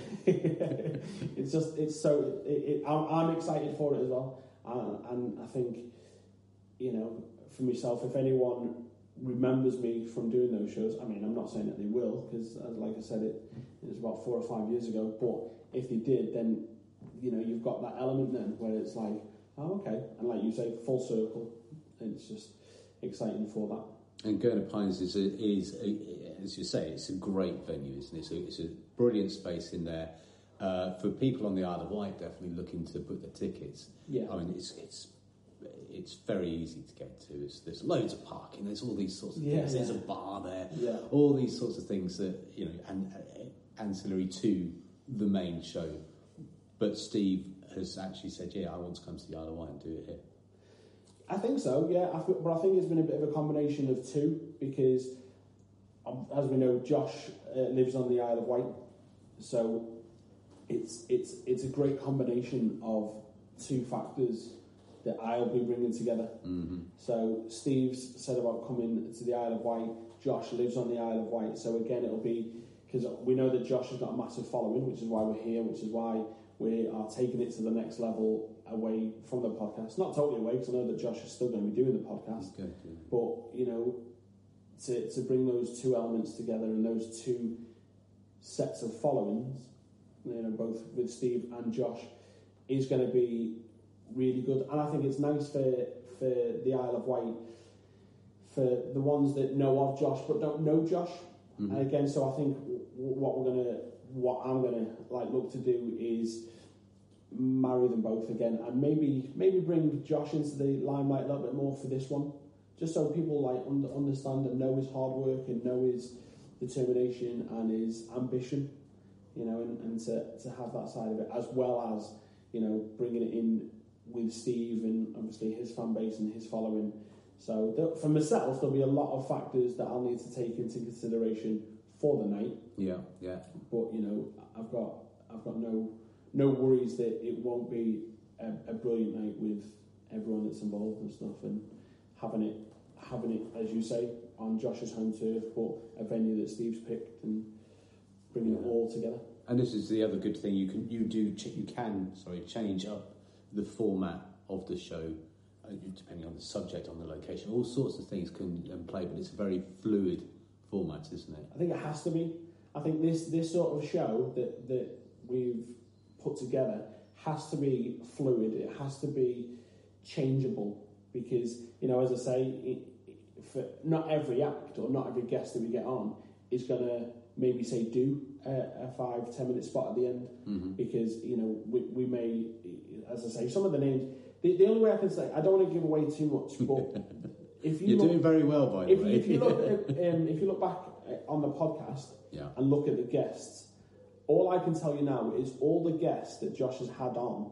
it's just it's so it, it, I'm, I'm excited for it as well, and, and I think, you know, for myself, if anyone remembers me from doing those shows, I mean, I'm not saying that they will, because like I said, it, it was about four or five years ago. But if they did, then, you know, you've got that element then where it's like, oh, okay, and like you say, full circle. It's just exciting for that. And Gurney Pines is, a, is a, as you say, it's a great venue, isn't it? It's a, it's a brilliant space in there. Uh, for people on the Isle of Wight definitely looking to book their tickets, yeah. I mean, it's it's it's very easy to get to. It's, there's loads of parking. There's all these sorts of yeah, things. Yeah. There's a bar there. Yeah. All these sorts of things that, you know, and uh, ancillary to the main show. But Steve has actually said, yeah, I want to come to the Isle of Wight and do it here. I think so, yeah. I th- but I think it's been a bit of a combination of two, because, um, as we know, Josh uh, lives on the Isle of Wight, so it's it's it's a great combination of two factors that I'll be bringing together. Mm-hmm. So Steve's said about coming to the Isle of Wight. Josh lives on the Isle of Wight, so again, it'll be, because we know that Josh has got a massive following, which is why we're here, which is why we are taking it to the next level away from the podcast. Not totally away, because I know that Josh is still going to be doing the podcast. Good, yeah. But, you know, to, to bring those two elements together and those two sets of followings, you know, both with Steve and Josh, is going to be really good. And I think it's nice for, for the Isle of Wight, for the ones that know of Josh but don't know Josh. Mm-hmm. And again, so I think what we're going to, what I'm going to like look to do is marry them both again, and maybe maybe bring Josh into the limelight a little bit more for this one, just so people like under, understand and know his hard work and know his determination and his ambition, you know, and, and to, to have that side of it, as well as, you know, bringing it in with Steve and obviously his fan base and his following. So there, for myself, there'll be a lot of factors that I'll need to take into consideration for the night. Yeah, yeah. But, you know, I've got I've got no no worries that it won't be a, a brilliant night with everyone that's involved and stuff, and having it having it, as you say, on Josh's home turf, but a venue that Steve's picked, and bringing yeah. it all together. And this is the other good thing, you can you do you can sorry change up the format of the show uh, depending on the subject, on the location, all sorts of things can um, play, but it's a very fluid format, isn't it? I think it has to be. I think this this sort of show that that we've put together has to be fluid. It has to be changeable, because, you know, as I say, it, for not every act or not every guest that we get on is going to maybe say do a, a five ten minute spot at the end, mm-hmm. because, you know, we, we may, as I say, some of the names, the, the only way I can say, I don't want to give away too much, but if you you're look, doing very well, by the if, way. if you look at, um, if you look back on the podcast yeah. and look at the guests, all I can tell you now is all the guests that Josh has had on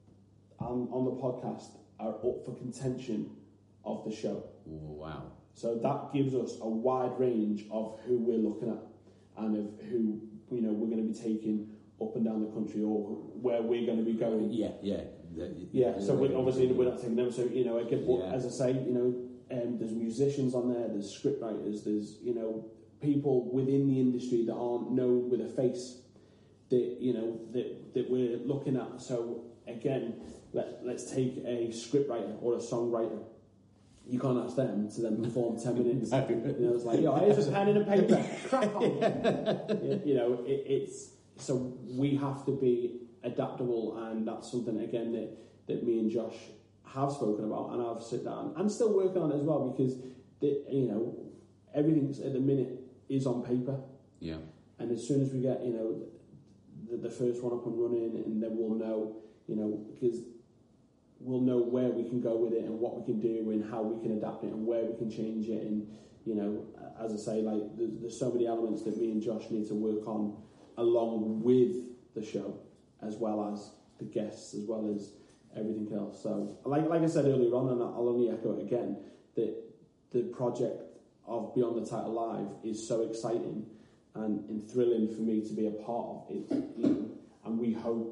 um, on the podcast are up for contention of the show. Wow. So that gives us a wide range of who we're looking at and of who, you know, we're going to be taking up and down the country or where we're going to be going. Yeah, yeah. The, yeah, the, so the, we're, obviously we're not taking them. So, you know, again, but yeah. as I say, you know, um, there's musicians on there, there's script writers, there's, you know, people within the industry that aren't known with a face that, you know, that, that we're looking at. So, again, let, let's take a script writer or a songwriter. You can't ask them to then perform ten minutes. You know, it's like, yo, here's a pen and a paper, crack on. you, you know, it, it's so we have to be adaptable, and that's something again that, that me and Josh have spoken about, and I've sit down and still working on it as well, because the, you know, everything at the minute is on paper. Yeah. And as soon as we get, you know, the, the first one up and running, and then we'll know, you know, because we'll know where we can go with it and what we can do and how we can adapt it and where we can change it. And, you know, as I say, like, there's, there's so many elements that me and Josh need to work on along with the show, as well as the guests, as well as everything else. So, like like I said earlier on, and I'll only echo it again, that the project of Beyond the Title Live is so exciting and, and thrilling for me to be a part of it. You know, and we hope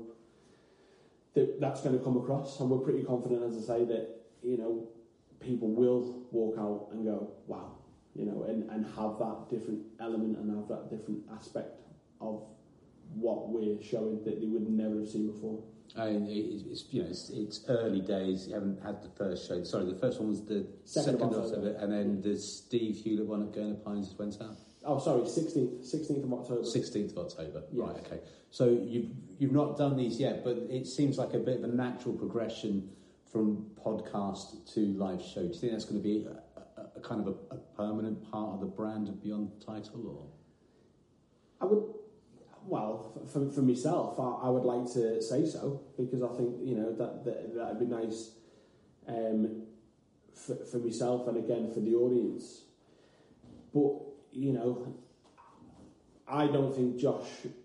that that's going to come across, and we're pretty confident, as I say, that, you know, people will walk out and go, wow, you know, and, and have that different element and have that different aspect of what we're showing that they would never have seen before. I mean, it's, you know, it's, it's early days. You haven't had the first show. Sorry, the first one was the Second second of of it, and then the Steve Hewlett one at Gurner Pines just went out. Oh, sorry, sixteenth, sixteenth of October. Sixteenth of October. Yes. Right. Okay. So you've you've not done these yet, but it seems like a bit of a natural progression from podcast to live show. Do you think that's going to be a, a, a kind of a, a permanent part of the brand of Beyond the Title, or? I would. Well, for, for myself, I, I would like to say so, because I think, you know, that that that'd be nice um, for, for myself and again for the audience. But, you know, I don't think Josh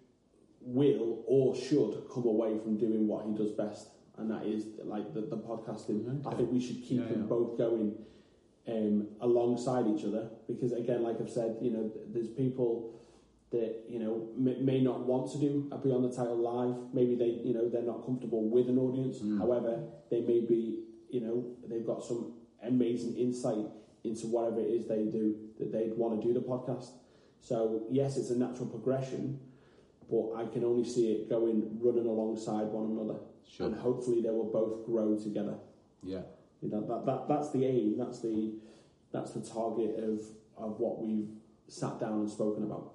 will or should come away from doing what he does best, and that is like the, the podcasting. Okay. I think we should keep yeah, them yeah. both going um, alongside each other, because again, like I've said, you know, there's people that, you know, may, may not want to do a Beyond the Title Live. Maybe they, you know, they're not comfortable with an audience. Mm. However, they may be, you know, they've got some amazing insight into whatever it is they do, that they'd want to do the podcast. So, yes, it's a natural progression, but I can only see it going, running alongside one another. Sure. And hopefully they will both grow together. Yeah. You know, that, that that's the aim, that's the that's the target of, of what we've sat down and spoken about.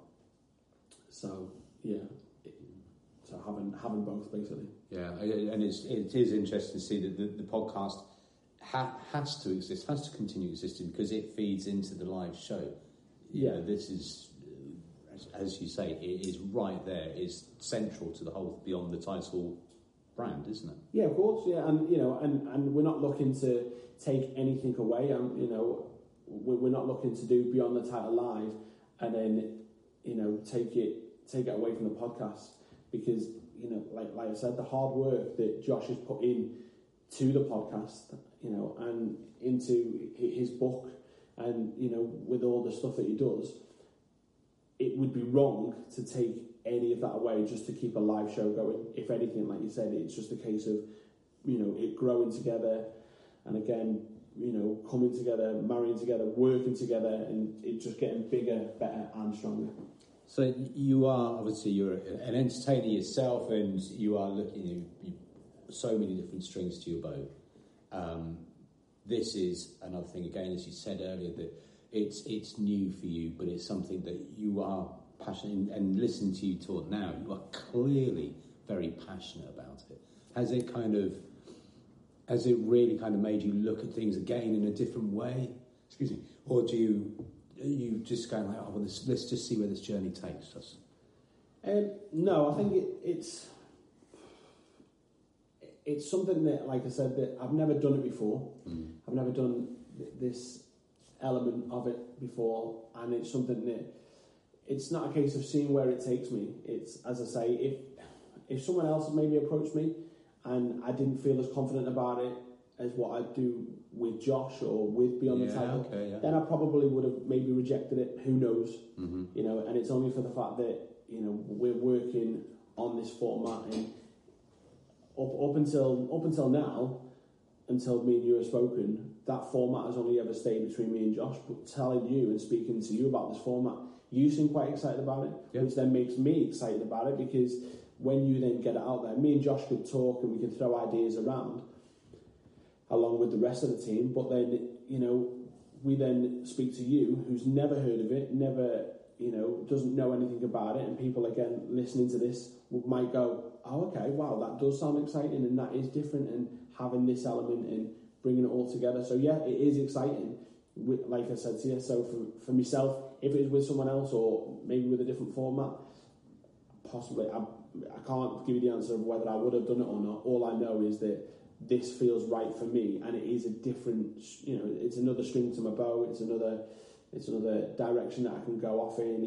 So, yeah, so having having both, basically. Yeah, and it's, it is interesting to see that the, the podcast ha, has to exist, has to continue existing, because it feeds into the live show. You yeah. know, this is, as, as you say, it is right there, is central to the whole Beyond the Title brand, isn't it? Yeah, of course, yeah, and, you know, and, and we're not looking to take anything away, and, you know, we're not looking to do Beyond the Title Live and then, you know, take it take it away from the podcast, because, you know, like like I said, the hard work that Josh has put in to the podcast, you know, and into his book, and, you know, with all the stuff that he does, it would be wrong to take any of that away just to keep a live show going. If anything, like you said, it's just a case of, you know, it growing together, and again, you know, coming together, marrying together, working together, and it just getting bigger, better, and stronger. So you are, obviously, you're an entertainer yourself, and you are looking, you, you, so many different strings to your bow. Um, this is another thing, again, as you said earlier, that it's it's new for you, but it's something that you are passionate, and listening to you talk now, you are clearly very passionate about it. Has it kind of, has it really kind of made you look at things again in a different way? Excuse me. Or do you... you just going like, oh, well, let's, let's just see where this journey takes us? Um, no, I think it, it's it's something that, like I said, that I've never done it before. Mm. I've never done th- this element of it before, and it's something that it's not a case of seeing where it takes me. It's, as I say, if if someone else maybe approached me and I didn't feel as confident about it as what I do with Josh or with Beyond yeah, the Title, okay, yeah. then I probably would have maybe rejected it. Who knows? Mm-hmm. You know, and it's only for the fact that, you know, we're working on this format, and up up until up until now, until me and you have spoken, that format has only ever stayed between me and Josh. But telling you and speaking to you about this format, you seem quite excited about it, yeah. which then makes me excited about it, because when you then get it out there, me and Josh could talk and we can throw ideas around along with the rest of the team, but then, you know, we then speak to you, who's never heard of it, never, you know, doesn't know anything about it, and people, again, listening to this might go, oh, okay, wow, that does sound exciting, and that is different, and having this element and bringing it all together. So, yeah, it is exciting, like I said to you. So, for, for myself, if it was with someone else or maybe with a different format, possibly, I, I can't give you the answer of whether I would have done it or not. All I know is that this feels right for me, and it is a different, you know, it's another string to my bow, it's another it's another direction that I can go off in.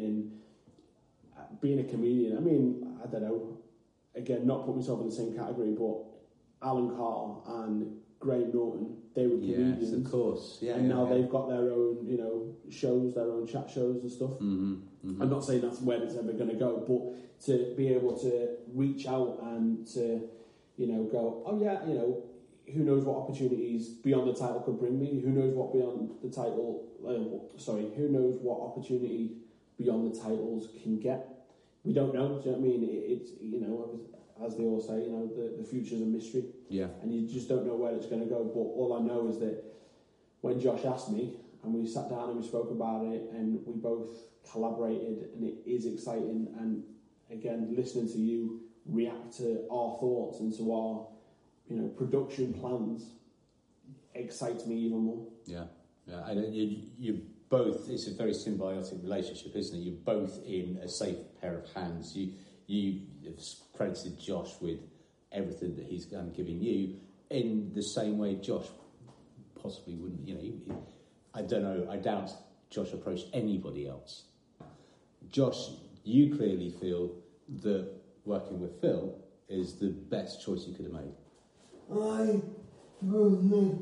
And being a comedian, I mean, I don't know, again, not put myself in the same category, but Alan Carr and Graham Norton, they were comedians. Yes, of course. Yeah, and yeah, now yeah. they've got their own, you know, shows, their own chat shows and stuff. Mm-hmm, mm-hmm. I'm not saying that's where it's ever going to go, but to be able to reach out and to, you know, go, oh yeah, you know, who knows what opportunities beyond the title could bring me? Who knows what beyond the title, uh, sorry, who knows what opportunity beyond the titles can get? We don't know, do you know what I mean? It, it's, you know, as they all say, you know, the, the future's a mystery. Yeah. And you just don't know where it's going to go. But all I know is that when Josh asked me, and we sat down and we spoke about it, and we both collaborated, and it is exciting. And again, listening to you react to our thoughts and to our, you know, production plans excites me even more. Yeah, yeah. And you, you both, it's a very symbiotic relationship, isn't it? You're both in a safe pair of hands. You you have credited Josh with everything that he's um, giving you in the same way Josh possibly wouldn't, you know, he, he, I don't know, I doubt Josh approached anybody else. Josh, you clearly feel that working with Phil is the best choice you could have made. I really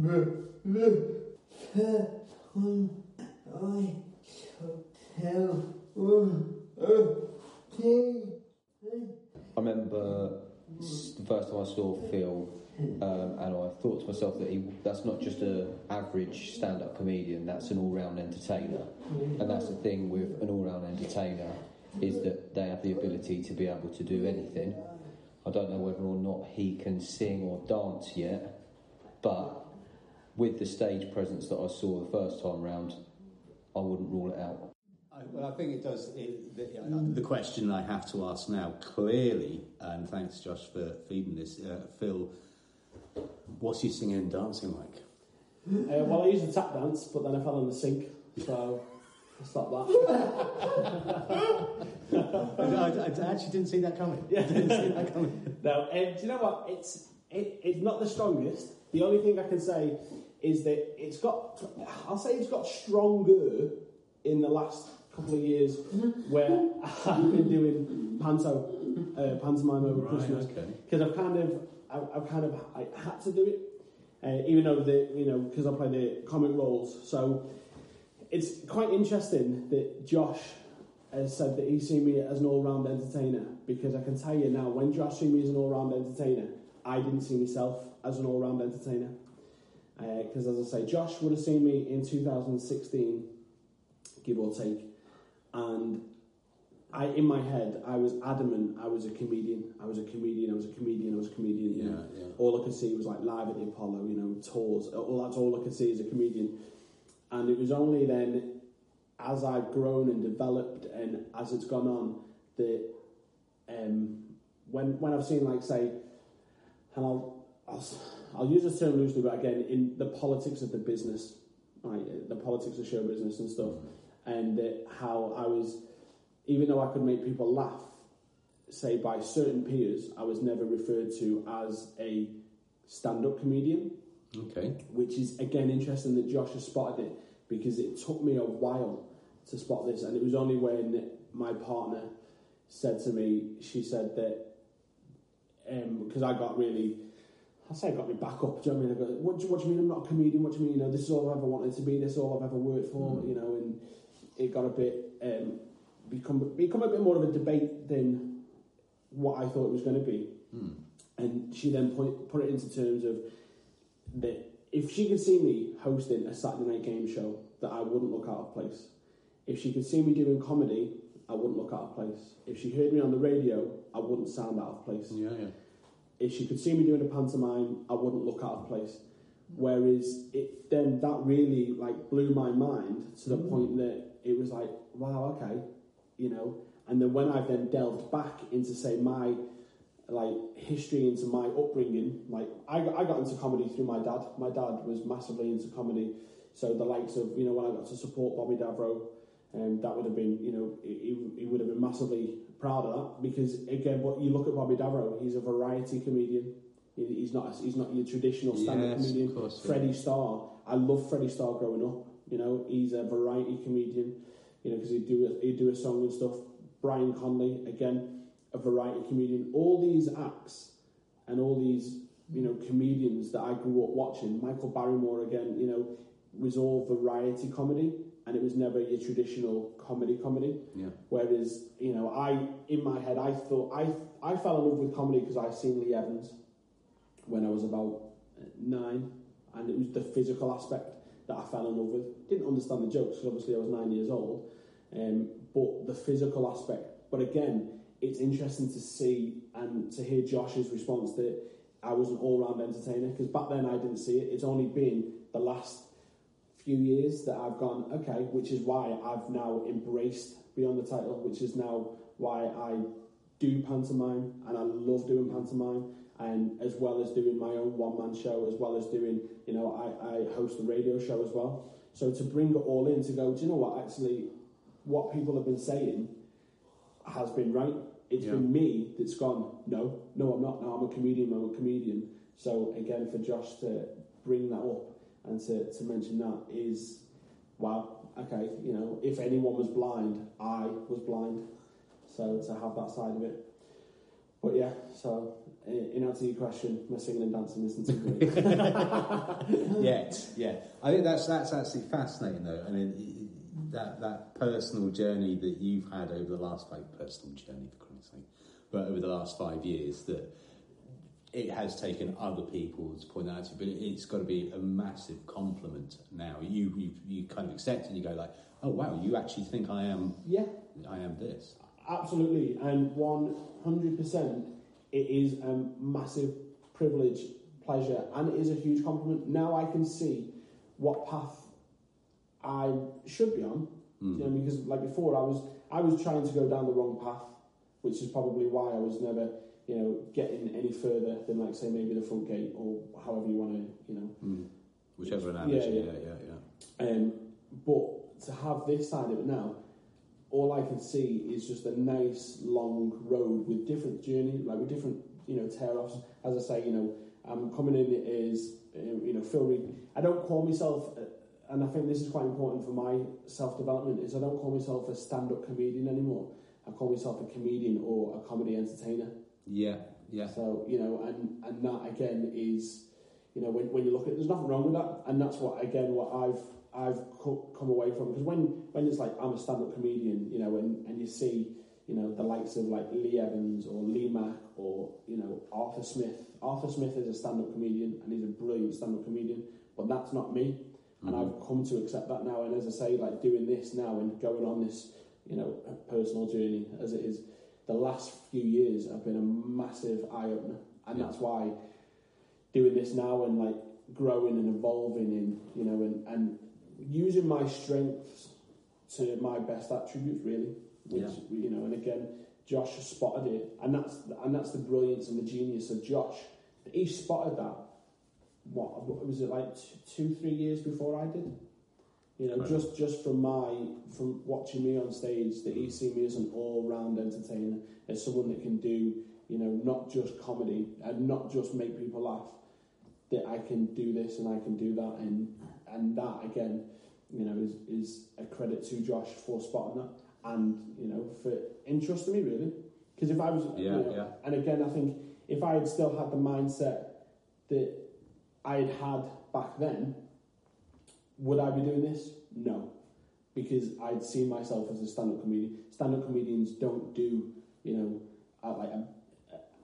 I tell I remember the first time I saw Phil, um, and I thought to myself that he, that's not just an average stand-up comedian, that's an all-round entertainer. And that's the thing with an all-round entertainer, is that they have the ability to be able to do anything. I don't know whether or not he can sing or dance yet, but with the stage presence that I saw the first time round, I wouldn't rule it out. I, well, I think it does. It, the, the question I have to ask now, clearly, and thanks, Josh, for feeding this, uh, Phil, what's your singing and dancing like? Uh, well, I used to tap dance, but then I fell in the sink, so I stopped that. I, I, I actually didn't see that coming. Yeah, didn't see that coming. No, um, do you know what? It's it, it's not the strongest. The only thing I can say is that it's got. I'll say it's got stronger in the last couple of years, where I've been doing panto, uh, pantomime over right, Christmas, because okay. I've kind of, I've, I've kind of, I had to do it, uh, even though the, you know, because I play the comic roles. So it's quite interesting that Josh has said that he's seen me as an all-round entertainer, because I can tell you now, when Josh seen me as an all-round entertainer, I didn't see myself as an all-round entertainer. Because uh, as I say, Josh would have seen me in two thousand sixteen, give or take, and I, in my head, I was adamant I was a comedian. I was a comedian, I was a comedian, I was a comedian. You yeah, know? yeah. All I could see was like live at the Apollo, you know, tours. All that's all I could see as a comedian. And it was only then, as I've grown and developed, and as it's gone on, that um, when when I've seen, like, say, and I'll, I'll I'll use this term loosely, but again, in the politics of the business, right, the politics of show business and stuff, and uh, how I was, even though I could make people laugh, say by certain peers, I was never referred to as a stand-up comedian. Okay. Which is, again, interesting that Josh has spotted it, because it took me a while to spot this, and it was only when my partner said to me, she said that, because um, I got really, I say it got me back up, do you know what I mean? I go, what do, you, what do you mean I'm not a comedian? What do you mean, you know, this is all I've ever wanted to be, this is all I've ever worked for, mm. you know, and it got a bit, um, become become a bit more of a debate than what I thought it was going to be. Mm. And she then put, put it into terms of that if she could see me hosting a Saturday night game show, that I wouldn't look out of place. If she could see me doing comedy, I wouldn't look out of place. If she heard me on the radio, I wouldn't sound out of place. Yeah, yeah. If she could see me doing a pantomime, I wouldn't look out of place. Whereas it then that really like blew my mind to the mm. point that it was like, wow, okay, you know. And then when I then delved back into say my like history, into my upbringing, like I got, I got into comedy through my dad. My dad was massively into comedy, so the likes of, you know, when I got to support Bobby Davro, um, that would have been, you know, he, he would have been massively proud of that, because again, but you look at Bobby Davro, he's a variety comedian. He, he's not he's not your traditional stand-up yes, comedian. Of course, yeah. Freddie Starr, I love Freddie Starr growing up. You know, he's a variety comedian. You know, because he'd do a, he'd do a song and stuff. Brian Conley, again, a variety comedian. All these acts and all these, you know, comedians that I grew up watching. Michael Barrymore, again, you know, was all variety comedy, and it was never your traditional comedy comedy. Yeah. Whereas, you know, I in my head I thought I I fell in love with comedy because I seen Lee Evans when I was about nine, and it was the physical aspect that I fell in love with. Didn't understand the jokes because obviously I was nine years old, um, but the physical aspect. But again, it's interesting to see and to hear Josh's response that I was an all-round entertainer, because back then I didn't see it. It's only been the last few years that I've gone, okay, which is why I've now embraced Beyond the Title, which is now why I do pantomime, and I love doing pantomime, and as well as doing my own one-man show, as well as doing, you know, I, I host the radio show as well. So to bring it all in, to go, do you know what, actually, what people have been saying has been right. It's yeah. been me that's gone, no, no, I'm not. No, I'm a comedian, I'm a comedian. So again, for Josh to bring that up and to, to mention that is, wow, okay, you know, if anyone was blind, I was blind. So to have that side of it. But yeah, so in answer to your question, my singing and dancing isn't too great. Yet, yeah. I think that's that's actually fascinating though. I mean, that that personal journey that you've had over the last five, personal journey for Christ's sake, but over the last five years, that it has taken other people to point that out to you, but it, it's got to be a massive compliment now. You, you you kind of accept it and you go like, oh wow, you actually think I am, yeah, I am this. Absolutely, and one hundred percent it is a massive privilege, pleasure, and it is a huge compliment. Now I can see what path I should be on, mm. you know, because like before I was I was trying to go down the wrong path, which is probably why I was never, you know, getting any further than, like, say, maybe the front gate, or however you want to, you know. Mm. Whichever analogy, yeah, yeah, yeah, yeah. yeah. Um, but to have this side of it now, all I can see is just a nice long road with different journey, like with different, you know, tear-offs. As I say, you know, I'm coming in as, um, you know, Phil Reed. I don't call myself, uh, and I think this is quite important for my self-development, is I don't call myself a stand-up comedian anymore. I call myself a comedian or a comedy entertainer. Yeah, yeah. So, you know, and, and that again is, you know, when, when you look at it, there's nothing wrong with that. And that's what, again, what I've I've co- come away from. Because when, when it's like, I'm a stand-up comedian, you know, and, and you see, you know, the likes of like Lee Evans or Lee Mack or, you know, Arthur Smith. Arthur Smith is a stand-up comedian and he's a brilliant stand-up comedian, but that's not me. Mm-hmm. And I've come to accept that now. And as I say, like doing this now and going on this, you know, personal journey as it is, the last few years have been a massive eye-opener. And yeah. that's why doing this now and like growing and evolving in, you know, and, and using my strengths to my best attributes, really. Which, yeah. you know, and again, Josh has spotted it. And that's and that's the brilliance and the genius of Josh. He spotted that, what, was it like two, three years before I did? You know, right. just, just from my, from watching me on stage, that he see me as an all-round entertainer, as someone that can do, you know, not just comedy and not just make people laugh, that I can do this and I can do that, and and that again, you know, is is a credit to Josh for spotting that, and you know, for entrusting me really. Because if I was, yeah, you know, yeah. and again, I think if I had still had the mindset that I had had back then, would I be doing this? No, because I'd seen myself as a stand-up comedian. Stand-up comedians don't do, you know, uh, like a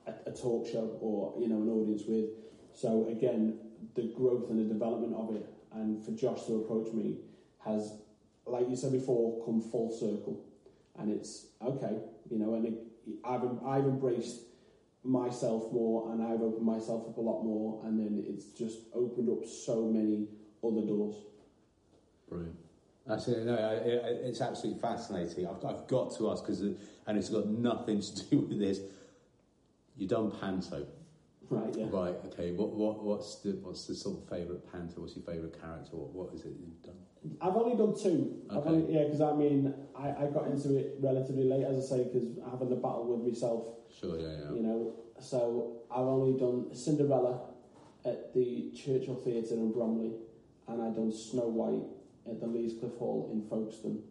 a, a talk show or, you know, an audience with. So again, the growth and the development of it, and for Josh to approach me has, like you said before, come full circle. And it's, okay, you know, and it, I've, I've embraced myself more, and I've opened myself up a lot more, and then it's just opened up so many other doors. Brilliant. That's it. No, it, it, it's absolutely fascinating. I've, I've got to ask, because, and it's got nothing to do with this. You've done Panto, right? Yeah. Right. Okay. What what what's the what's the sort of favourite Panto? What's your favourite character? What what is it you've done? I've only done two. Okay. I've only, yeah, because I mean, I, I got into it relatively late, as I say, because having the battle with myself. Sure. Yeah. Yeah. You know, so I've only done Cinderella at the Churchill Theatre in Bromley, and I've done Snow White at the Leescliffe Hall in Folkestone.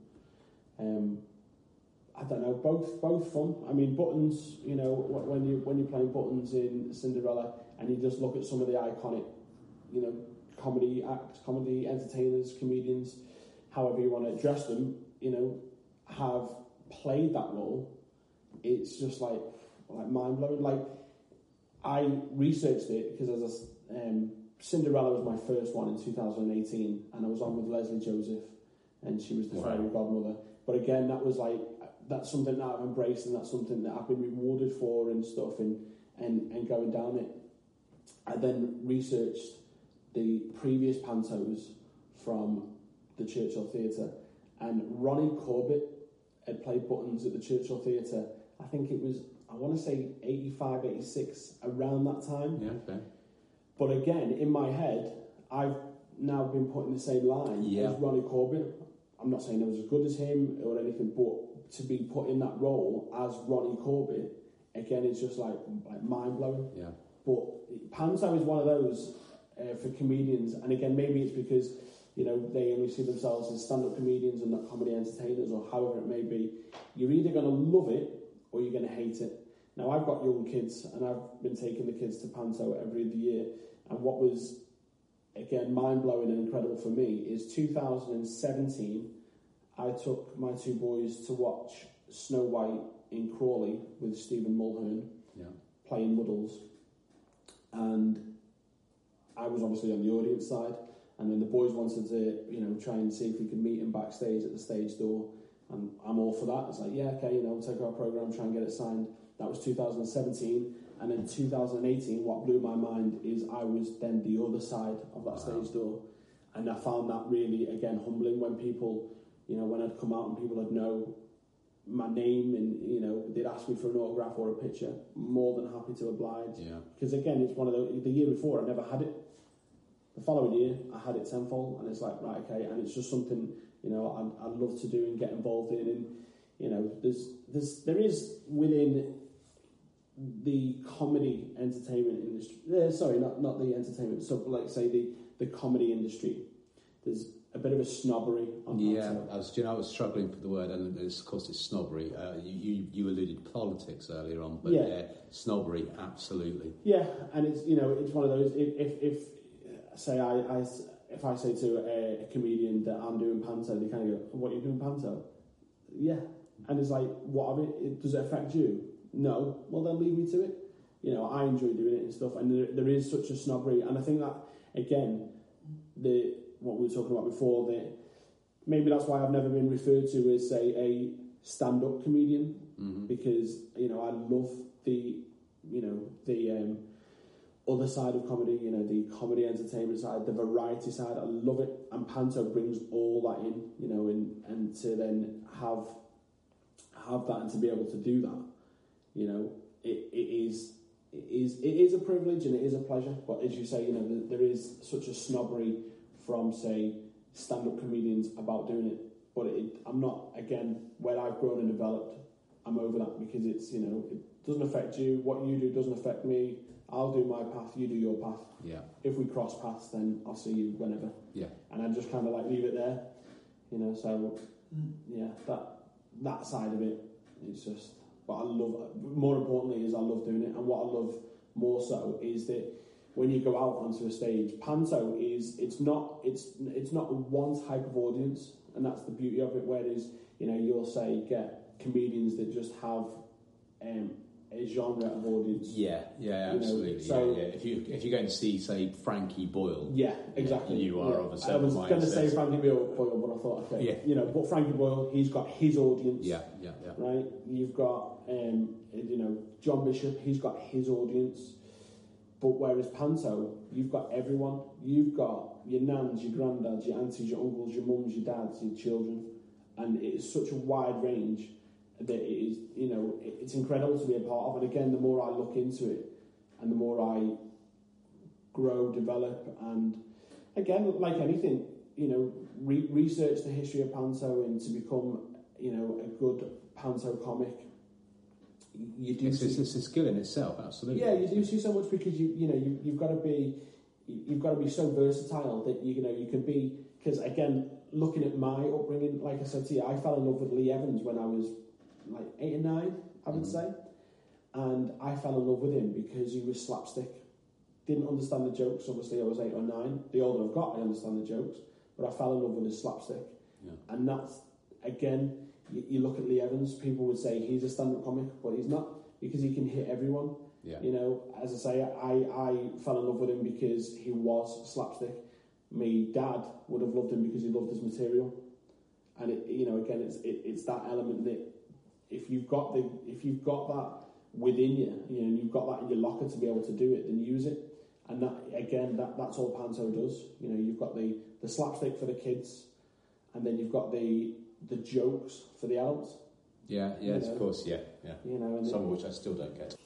Um, I don't know, both both fun. I mean, Buttons, you know, when you when you're playing Buttons in Cinderella, and you just look at some of the iconic, you know, comedy acts, comedy entertainers, comedians, however you want to address them, you know, have played that role. It's just like like mind blowing. Like, I researched it because as a, um, Cinderella was my first one in two thousand eighteen, and I was on with Leslie Joseph, and she was the wow. fairy godmother. But again, that was like, that's something that I've embraced, and that's something that I've been rewarded for and stuff, and and, and going down it. I then researched the previous pantos from the Churchill Theatre, and Ronnie Corbett had played Buttons at the Churchill Theatre. I think it was, I want to say eighty-five, eighty-six, around that time. Yeah, okay. But again, in my head, I've now been put in the same line yeah. as Ronnie Corbett. I'm not saying I was as good as him or anything, but to be put in that role as Ronnie Corbett, again, it's just like, like mind-blowing. Yeah. But Panto is one of those uh, for comedians, and again, maybe it's because, you know, they only see themselves as stand-up comedians and not comedy entertainers, or however it may be. You're either going to love it or you're going to hate it. Now, I've got young kids, and I've been taking the kids to Panto every year, and what was, again, mind-blowing and incredible for me is two thousand seventeen, I took my two boys to watch Snow White in Crawley with Stephen Mulhern, yeah. playing Muddles, and I was obviously on the audience side, and then the boys wanted to, you know, try and see if we could meet him backstage at the stage door, and I'm all for that. It's like, yeah, okay, you know, we'll take our programme, try and get it signed. That was two thousand seventeen, and in two thousand eighteen, what blew my mind is I was then the other side of that wow. stage door, and I found that really, again, humbling when people, you know, when I'd come out and people would know my name, and, you know, they'd ask me for an autograph or a picture, more than happy to oblige. Yeah. Because again, it's one of the, the year before I never had it. The following year, I had it tenfold, and it's like, right, okay, and it's just something, you know, I'd, I'd love to do and get involved in, and, you know, there's, there's, there is within the comedy entertainment industry, uh, sorry, not not the entertainment, so like say the, the comedy industry, there's a bit of a snobbery on yeah, that. I was, you know, I was struggling for the word, and it's, of course it's snobbery. Uh, you, you you alluded to politics earlier on, but yeah. yeah, snobbery, absolutely. Yeah, and it's, you know, it's one of those, if, if, if say I, I, if I say to a, a comedian that I'm doing Panto, they kind of go, what are you doing Panto? Yeah, and it's like, what of it, it does it affect you? No, well then leave me to it. You know, I enjoy doing it and stuff, and there, there is such a snobbery, and I think that, again, the what we were talking about before, that maybe that's why I've never been referred to as, say, a stand-up comedian, mm-hmm. because, you know, I love the, you know, the um, other side of comedy, you know, the comedy entertainment side, the variety side, I love it, and Panto brings all that in, you know, and, and to then have have that and to be able to do that, you know, it, it is it is it is a privilege and it is a pleasure. But as you say, you know, there is such a snobbery from, say, stand-up comedians about doing it. But it, I'm not, again, where I've grown and developed, I'm over that, because it's, you know, it doesn't affect you. What you do doesn't affect me. I'll do my path, you do your path. Yeah. If we cross paths, then I'll see you whenever. Yeah. And I just kind of like leave it there, you know. So yeah, that that side of it is just. But I love. More importantly, is I love doing it, and what I love more so is that when you go out onto a stage, Panto is it's not it's it's not one type of audience, and that's the beauty of it. Whereas, you know, you'll say get comedians that just have um, a genre of audience. Yeah, yeah, You know, absolutely. so- yeah, yeah. If you if you're going to see, say, Frankie Boyle, Yeah, exactly. you are yeah. of a I certain was going to mindset. say Frankie Boyle, Boyle, but I thought, okay, Yeah. you know, but Frankie Boyle, he's got his audience. yeah, yeah, yeah. Right? You've got, um, you know, John Bishop, he's got his audience. But whereas Panto, you've got everyone. You've got your nans, your granddads, your aunties, your uncles, your mums, your dads, your children. And it is such a wide range that it is, you know, it, it's incredible to be a part of. And again, the more I look into it and the more I grow, develop, and again, like anything, you know, re- research the history of Panto and to become, you know, a good Panto comic. You do It's, see, it's, it's a skill in itself, absolutely. yeah, you do see so much because you, you know, you, you've got to be, you've got to be so versatile that you, you know, you can be. Because again, looking at my upbringing, like I said to you, I fell in love with Lee Evans when I was like eight or nine, I would Mhm. say, and I fell in love with him because he was slapstick. Didn't understand the jokes. Obviously, I was eight or nine. The older I've got, I understand the jokes, but I fell in love with his slapstick, Yeah. and that's again. You, you look at Lee Evans, people would say he's a stand-up comic, but he's not because he can hit everyone. Yeah. You know, as I say, I, I fell in love with him because he was slapstick. My dad would have loved him because he loved his material, and it, you know, again, it's it, it's that element that if you've got the if you've got that within you, you know, and you've got that in your locker to be able to do it, then use it. And that again, that that's all Panto does. You know, you've got the the slapstick for the kids, and then you've got the the jokes for the adults. Yeah, You yes, know. of course, yeah, yeah. You know, and Some of which I still don't get.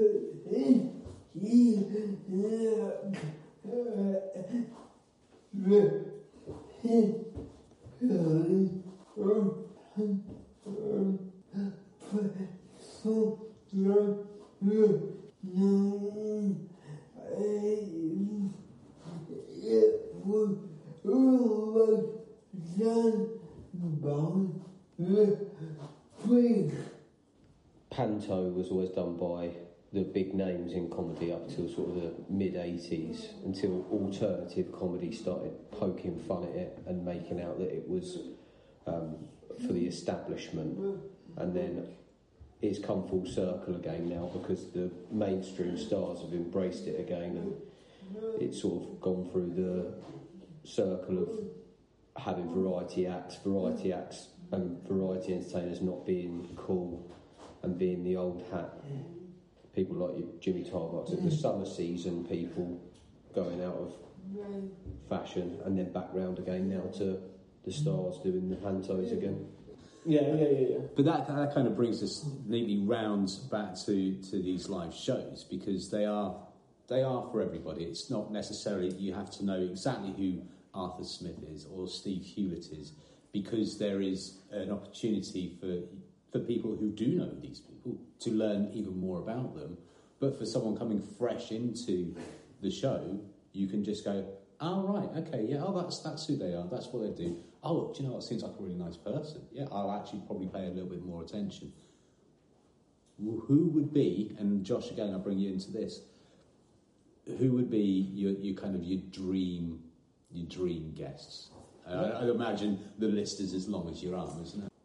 Panto was always done by the big names in comedy up till sort of the mid eighties, until alternative comedy started poking fun at it and making out that it was um, for the establishment. And then it's come full circle again now because the mainstream stars have embraced it again, and it's sort of gone through the circle of having variety acts, variety acts and variety entertainers not being cool and being the old hat. People like your Jimmy Tarbuck, the summer season people going out of fashion, and then back round again now to the stars doing the pantos again. yeah, yeah, yeah, yeah. But that that kind of brings us neatly round back to, to these live shows, because they are they are for everybody. It's not necessarily you have to know exactly who Arthur Smith is or Steve Hewitt is, because there is an opportunity for for people who do know these people to learn even more about them. But for someone coming fresh into the show, you can just go, oh, right, okay, yeah, oh, that's that's who they are, that's what they do. Oh, do you know what, seems like a really nice person. Yeah, I'll actually probably pay a little bit more attention. Who would be, and Josh, again, I'll bring you into this, who would be your, your kind of your dream, your dream guests? I, I imagine the list is as long as your arm, isn't it?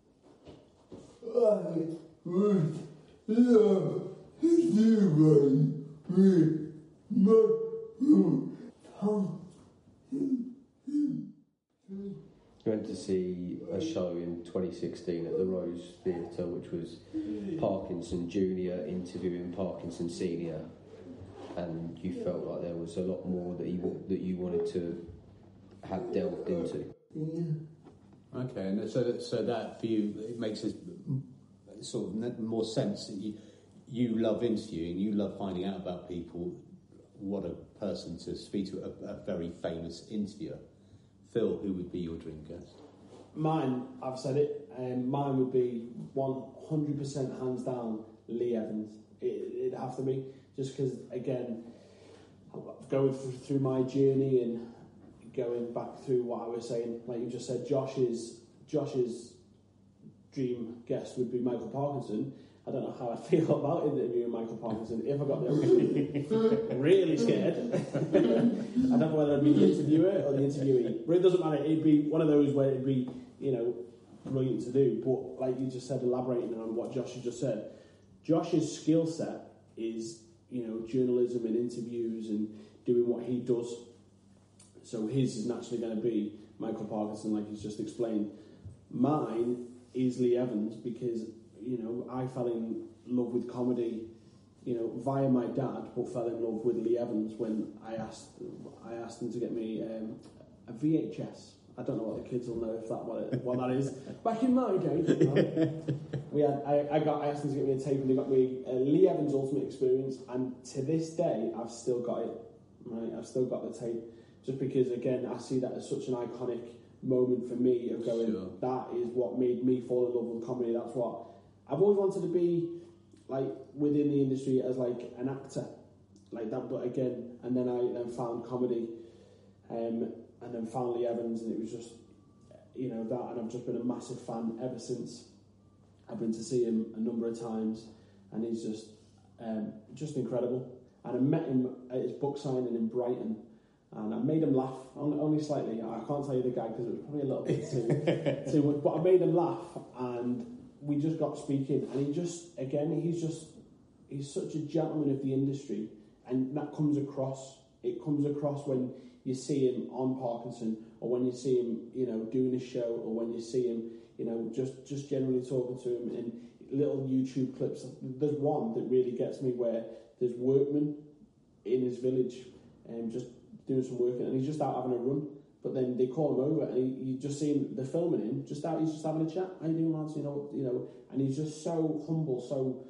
I would love to with my tongue. Went to see a show in twenty sixteen at the Rose Theatre, which was Parkinson Junior interviewing Parkinson Senior, and you felt like there was a lot more that you that you wanted to have delved into. Okay, and so that, so that for you, it makes it sort of more sense that you, you love interviewing, you love finding out about people. What a person to speak to, a, a very famous interviewer. Phil, who would be your dream guest? Mine, I've said it, um, mine would be one hundred percent hands down Lee Evans. It, it'd have to be, just because, again, going through my journey and going back through what I was saying, like you just said, Josh's Josh's dream guest would be Michael Parkinson. I don't know how I feel about interviewing Michael Parkinson if I got the opportunity. Really scared. I don't know whether I'd be the interviewer or the interviewee. But it doesn't matter. It'd be one of those where it'd be, you know, brilliant to do. But like you just said, elaborating on what Josh has just said, Josh's skill set is, you know, journalism and interviews and doing what he does. So his is naturally going to be Michael Parkinson, like he's just explained. Mine is Lee Evans because, you know, I fell in love with comedy, you know, via my dad, but fell in love with Lee Evans when I asked I asked him to get me um, a V H S. I don't know what the kids will know if that what, it, what that is. Back in my day, you know, we had I, I got I asked them to get me a tape, and they got me uh, Lee Evans' Ultimate Experience, and to this day I've still got it. Right, I've still got the tape, just because again I see that as such an iconic moment for me of going. Sure. That is what made me fall in love with comedy. That's what I've always wanted to be, like within the industry as like an actor, like that. But again, and then I then found comedy. Um, And then found Lee Evans, and it was just, you know, that. And I've just been a massive fan ever since. I've been to see him a number of times, and he's just, um, just incredible. And I met him at his book signing in Brighton, and I made him laugh only, only slightly. I can't tell you the gag because it was probably a little bit too, too much. But I made him laugh, and we just got speaking. And he just, again, he's just, he's such a gentleman of the industry, and that comes across. It comes across when you see him on Parkinson, or when you see him, you know, doing a show, or when you see him, you know, just, just generally talking to him in little YouTube clips. There's one that really gets me where there's workmen in his village and um, just doing some work, and he's just out having a run. But then they call him over, and he, you just see him. They're filming him, just out. He's just having a chat. How you doing, lads? You know, you know, and he's just so humble, so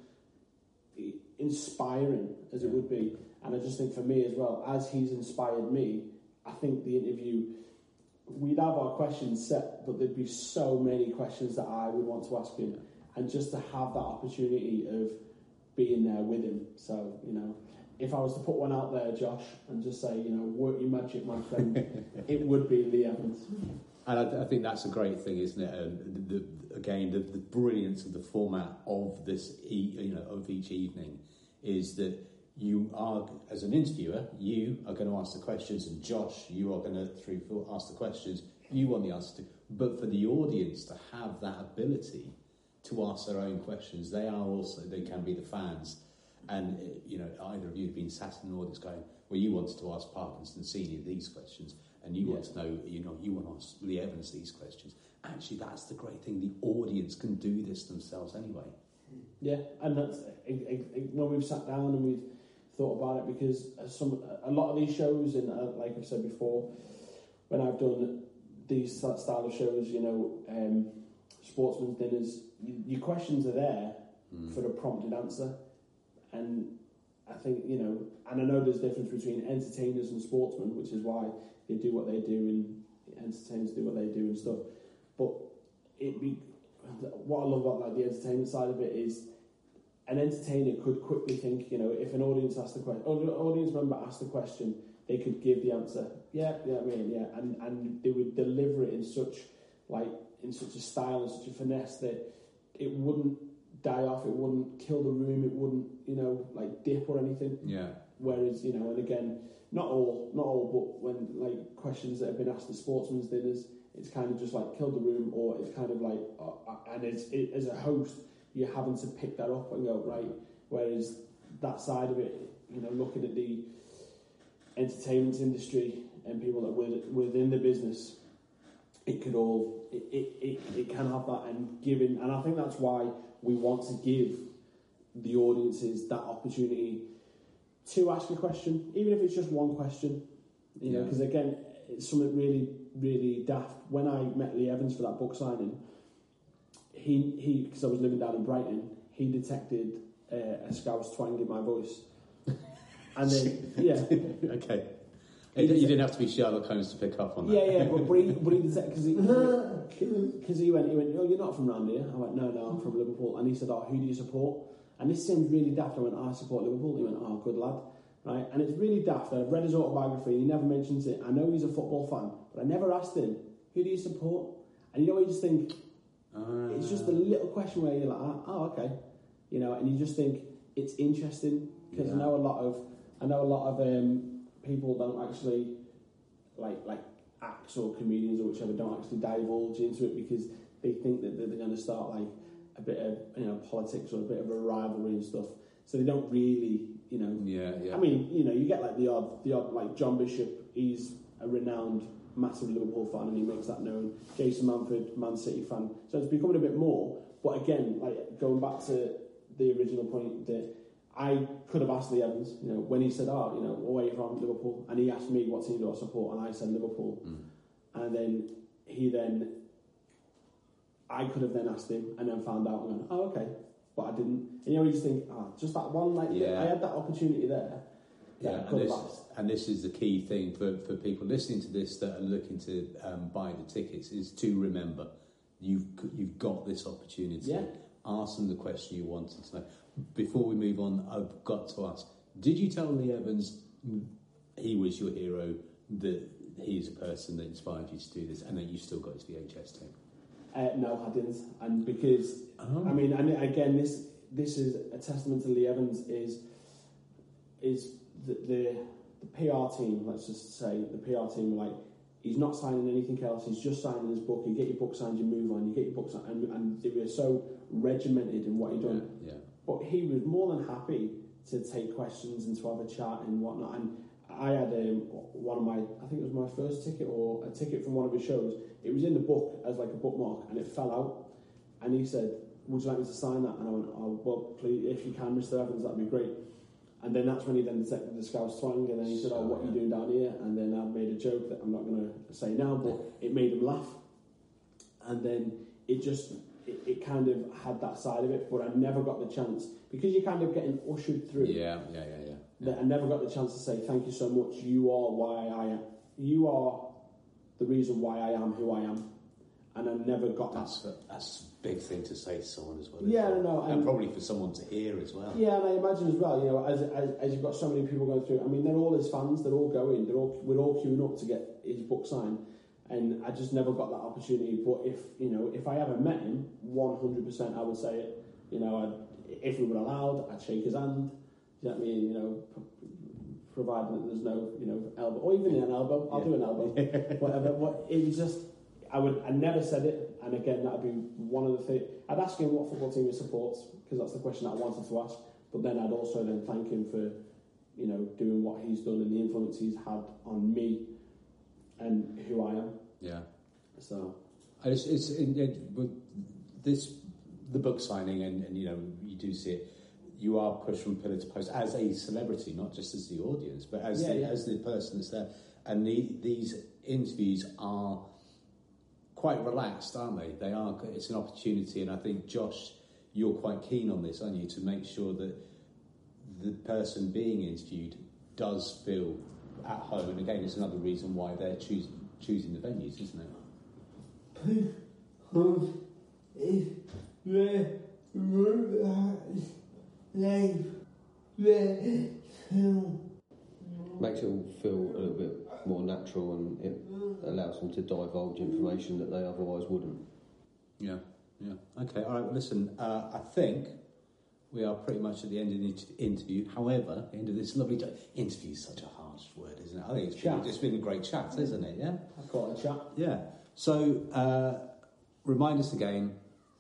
inspiring as it would be. And I just think for me as well, as he's inspired me, I think the interview, we'd have our questions set, but there'd be so many questions that I would want to ask him, and just to have that opportunity of being there with him. So, you know, if I was to put one out there, Josh, and just say, you know, work your magic, my friend, it would be Lee Evans. And I, th- I think that's a great thing, isn't it? Um, the, the, again, the, the brilliance of the format of this, e- you know, of each evening is that you are, as an interviewer, you are going to ask the questions, and Josh, you are going to through ask the questions. You want the answer to, but for the audience to have that ability to ask their own questions, they are also they can be the fans, and you know either of you have been sat in an audience going, well, you wanted to ask Parkinson Senior these questions, and you yeah. want to know, you know, you want to ask Lee Evans these questions. Actually, that's the great thing. The audience can do this themselves anyway. Yeah, and that's it, it, it, when we've sat down and we've thought about it, because some a lot of these shows, and uh, like I've said before, when I've done these style of shows, you know, um, sportsman's dinners, you, your questions are there mm. for a prompted answer, and I think, you know, and I know there's a difference between entertainers and sportsmen, which is why they do what they do, and entertainers do what they do and stuff. But it be what I love about like the entertainment side of it is, an entertainer could quickly think, you know, if an audience asked the question, or an audience member asked the question, they could give the answer. Yeah, yeah, I mean, yeah, and and they would deliver it in such, like, in such a style and such a finesse that it wouldn't die off, it wouldn't kill the room, it wouldn't, you know, like dip or anything. Yeah. Whereas, you know, and again, not all, not all, but when like questions that have been asked at sportsmen's dinners, it's kind of just like killed the room, or it's kind of like, uh, and it's it, as a host, you're having to pick that up and go, right. Whereas that side of it, you know, looking at the entertainment industry and people that were within the business, it could all, it, it, it, it can have that, and giving, and I think that's why we want to give the audiences that opportunity to ask a question, even if it's just one question, you yeah. know, because again, it's something really, really daft. When I met Lee Evans for that book signing, he, he, because I was living down in Brighton, he detected uh, a Scouse twang in my voice. And then, yeah. Okay. You didn't, didn't have to be Sherlock Holmes to pick up on that. Yeah, yeah, but, but he, but he detected, because he, cause he went, he went, oh, you're not from round here? I went, no, no, I'm from Liverpool. And he said, oh, who do you support? And this seems really daft. I went, oh, I support Liverpool. He went, oh, good lad. Right? And it's really daft. I've read his autobiography, he never mentions it. I know he's a football fan, but I never asked him, who do you support? And you know, you just think, uh, it's just a little question where you're like, oh, okay. You know, and you just think, it's interesting, because yeah. I know a lot of, I know a lot of um, people don't actually, like, like acts or comedians or whichever, don't actually divulge into it because they think that they're going to start, like, a bit of you know politics or a bit of a rivalry and stuff. So they don't really, you know. Yeah, yeah. I mean, you know, you get like the odd, the odd like John Bishop. He's a renowned, massive Liverpool fan, and he makes that known. Jason Manford, Man City fan. So it's becoming a bit more. But again, like going back to the original point that I could have asked Lee Evans, you know, when he said, "Oh, you know, away from Liverpool," and he asked me what team do I support, and I said Liverpool, Mm. and then he then, I could have then asked him, and then found out and went, "Oh, okay," but I didn't. And you know, you just think, "Ah, oh, just that one, like, Yeah. I had that opportunity there." Yeah, I and could have this, asked. and this is the key thing for, for people listening to this that are looking to um, buy the tickets is to remember you've you've got this opportunity. Yeah. Ask them the question you wanted to know. Before we move on, I've got to ask: did you tell Lee Evans he was your hero, that he's a person that inspired you to do this, and that you still got his V H S tape? Uh, no, I didn't, and because Oh. I mean, and again, this this is a testament to Lee Evans is is the, the the P R team. Let's just say the P R team were like, he's not signing anything else. He's just signing his book. You get your book signed, you move on. You get your book signed, and, and they were so regimented in what he done. Yeah, yeah. But he was more than happy to take questions and to have a chat and whatnot. And I had um, one of my, I think it was my first ticket or a ticket from one of his shows. It was in the book as like a bookmark, and it fell out. And he said, "Would you like me to sign that?" And I went, "Oh, well, please, if you can, Mister Evans, that'd be great." And then that's when he then detected the Scouse twang, and then he said, "Oh, what are you doing down here?" And then I made a joke that I'm not going to say now, but it made him laugh. And then it just, it, it kind of had that side of it, but I never got the chance, because you're kind of getting ushered through. Yeah, yeah, yeah, yeah. That I never got the chance to say, "Thank you so much, you are why I am, you are the reason why I am who I am." And I never got that. That's a, that's a big thing to say to someone as well. Yeah, isn't it? no, and, and- probably for someone to hear as well. Yeah, and I imagine as well, you know, as, as as you've got so many people going through, I mean, they're all his fans, they're all going, they're all, we're all queuing up to get his book signed, and I just never got that opportunity. But if, you know, if I ever met him, one hundred percent I would say it. You know, I'd, if we were allowed, I'd shake his hand. You know what I mean? You know, p- providing that there's no, you know, elbow, or even an elbow, I'll Yeah. do an elbow, whatever. But it was just, I would, I never said it, and again, that'd be one of the things. I'd ask him what football team he supports, because that's the question that I wanted to ask. But then I'd also then thank him for, you know, doing what he's done and the influence he's had on me and who I am. Yeah. So, It's, it's it, it, with this, the book signing, and, and you know, you do see it. You are pushed from pillar to post as a celebrity, not just as the audience, but as Yeah, the, yeah. as the person that's there. And the, these interviews are quite relaxed, aren't they? They are. It's an opportunity, and I think, Josh, you're quite keen on this, aren't you, to make sure that the person being interviewed does feel at home. And again, it's another reason why they're choosing choosing the venues, isn't it? Because if they realize life, they feel Makes it all feel a little bit more natural, and it allows them to divulge information that they otherwise wouldn't. Yeah, yeah. Okay, all right, well, listen, uh, I think we are pretty much at the end of the inter- interview. However, the end of this lovely day. Interview is such a harsh word, isn't it? I think it's been, Chat. it's been a great chat, isn't it? Yeah? I call it a chat. Yeah. So, uh, remind us again,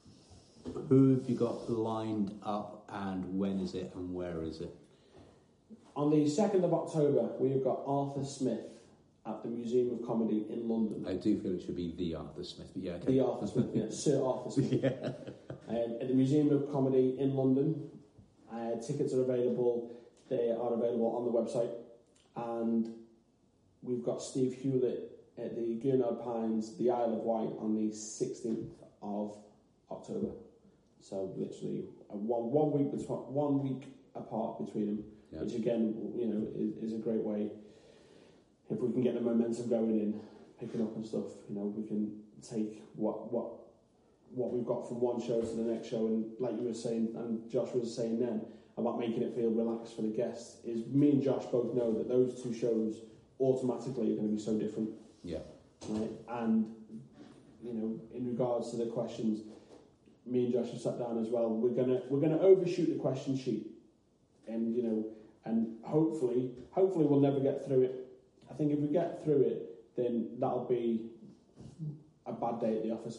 who have you got lined up, and when is it, and where is it? On the second of October, we've got Arthur Smith at the Museum of Comedy in London. I do feel it should be the Arthur Smith, but yeah, okay. The Arthur Smith, yeah, Sir Arthur Smith. Yeah. Um, at the Museum of Comedy in London. Uh, tickets are available. They are available on the website. And we've got Steve Hewlett at the Gurnard Pines, the Isle of Wight, on the sixteenth of October. So literally uh, one one week between, one week apart between them, Yeah. which again, you know, is, is a great way. If we can get the momentum going in, picking up and stuff, you know, we can take what what what we've got from one show to the next show, and like you were saying, and Josh was saying then about making it feel relaxed for the guests, is me and Josh both know that those two shows automatically are going to be so different. Yeah. Right? And, you know, in regards to the questions, me and Josh have sat down as well. We're gonna we're gonna overshoot the question sheet, and you know, and hopefully, hopefully we'll never get through it. I think if we get through it, then that'll be a bad day at the office. I think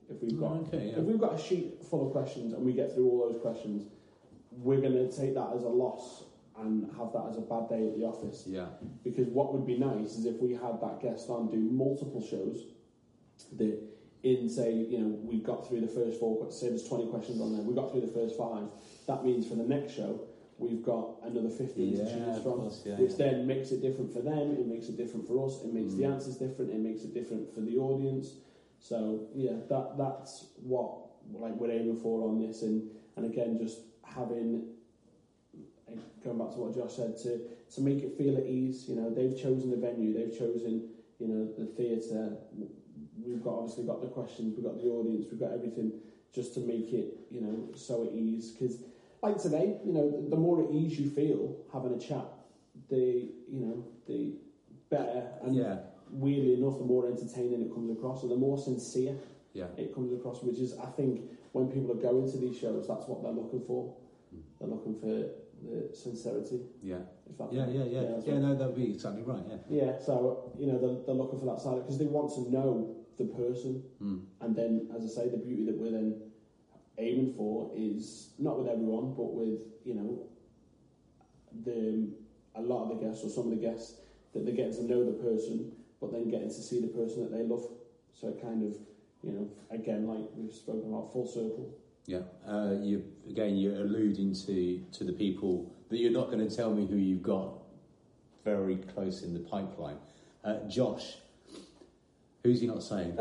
If we've got okay, yeah. if we've got a sheet full of questions and we get through all those questions, we're going to take that as a loss and have that as a bad day at the office. Yeah. Because what would be nice is if we had that guest on do multiple shows that in, say, you know, we got through the first four, say there's twenty questions on there, we got through the first five, that means for the next show, we've got another fifteen yeah, to choose from, course, yeah, which yeah. then makes it different for them, it makes it different for us, it makes Mm. the answers different, it makes it different for the audience. So, yeah, that that's what like we're aiming for on this, and, and again, just having, going back to what Josh said, to, to make it feel at ease. You know, they've chosen the venue, they've chosen, you know, the theatre. We've got obviously got the questions, we've got the audience, we've got everything, just to make it, you know, so at ease. Because, like today, you know, the more at ease you feel having a chat, the you know, the better. And Yeah. weirdly enough, the more entertaining it comes across, and the more sincere Yeah. it comes across. Which is, I think, when people are going to these shows, that's what they're looking for. They're looking for the sincerity. Yeah. If that Yeah, yeah, yeah. Yeah, that's yeah right. no, that would be exactly right, yeah. Yeah, so, you know, they're, they're looking for that side, because they want to know the person. Mm. And then, as I say, the beauty that we're then aiming for is, not with everyone, but with, you know, the a lot of the guests, or some of the guests, that they're getting to know the person, but then getting to see the person that they love. So it kind of, you know, again, like we've spoken about, full circle. Yeah. Uh, you again, you're alluding to, to the people that you're not going to tell me who you've got very close in the pipeline. Uh, Josh, who's he not saying?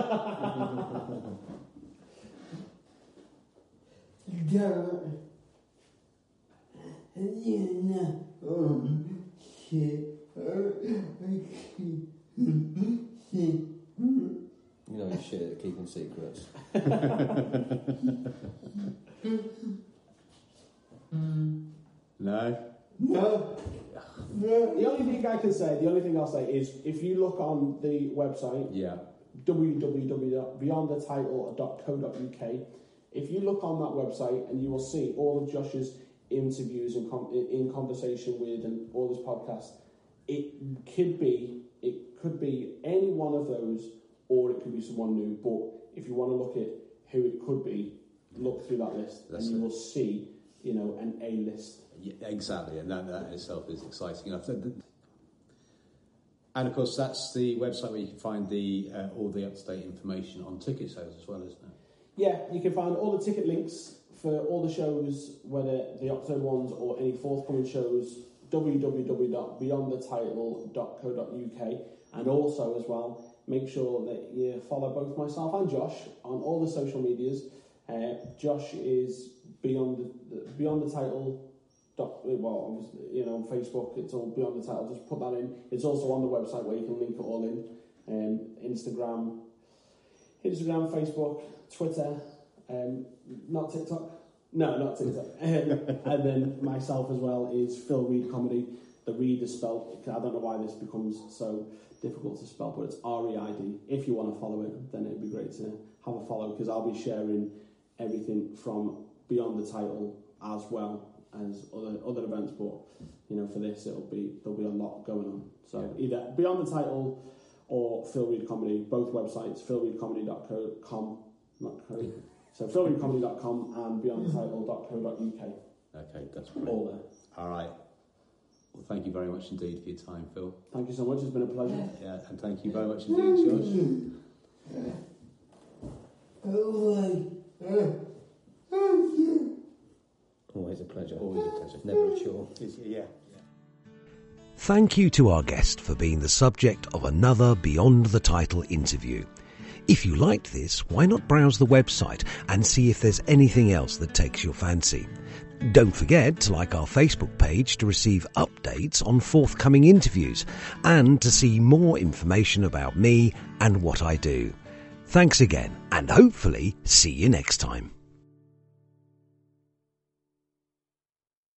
You know he's shit at keeping secrets. No? No. No. The only thing I can say, the only thing I'll say is, if you look on the website, Yeah. w w w dot beyond the title dot co dot u k, if you look on that website, and you will see all of Josh's interviews and com- in conversation with, and all his podcasts, it could be it could be any one of those, or it could be someone new. But if you want to look at who it could be, look through that list, That's and you it. will see, you know, an A list. Yeah, exactly, and that, that in itself is exciting enough. And of course, that's the website where you can find the uh, all the up-to-date information on ticket sales as well, isn't it? Yeah, you can find all the ticket links for all the shows, whether the October ones or any forthcoming shows, w w w dot beyond the title dot co dot u k. And also, as well, make sure that you follow both myself and Josh on all the social medias. Uh, Josh is beyond the, beyond the title. Dot, well, obviously, you know, on Facebook, it's all beyond the title. Just put that in. It's also on the website where you can link it all in. Um, Instagram, Instagram, Facebook, Twitter, um, not TikTok. No, not TikTok. um, and then myself as well is Phil Reed Comedy. The Reed is spelled, I don't know why this becomes so difficult to spell, but it's R E I D. If you want to follow it, then it'd be great to have a follow, because I'll be sharing everything from Beyond the Title as well as other other events. But, you know, for this, it'll be there'll be a lot going on. So Yeah. either Beyond the Title or Phil Reed Comedy, both websites, phil reed comedy dot com, not co. So phil reed comedy dot com and beyond the title dot co dot u k. Okay, that's brilliant. All there. All right. Well, thank you very much indeed for your time, Phil. Thank you so much. It's been a pleasure. Yeah, and thank you very much indeed, Josh. Always a pleasure. Always a pleasure. Never a chore. Yeah. Thank you to our guest for being the subject of another Beyond the Title interview. If you liked this, why not browse the website and see if there's anything else that takes your fancy. Don't forget to like our Facebook page to receive updates on forthcoming interviews and to see more information about me and what I do. Thanks again, and hopefully see you next time.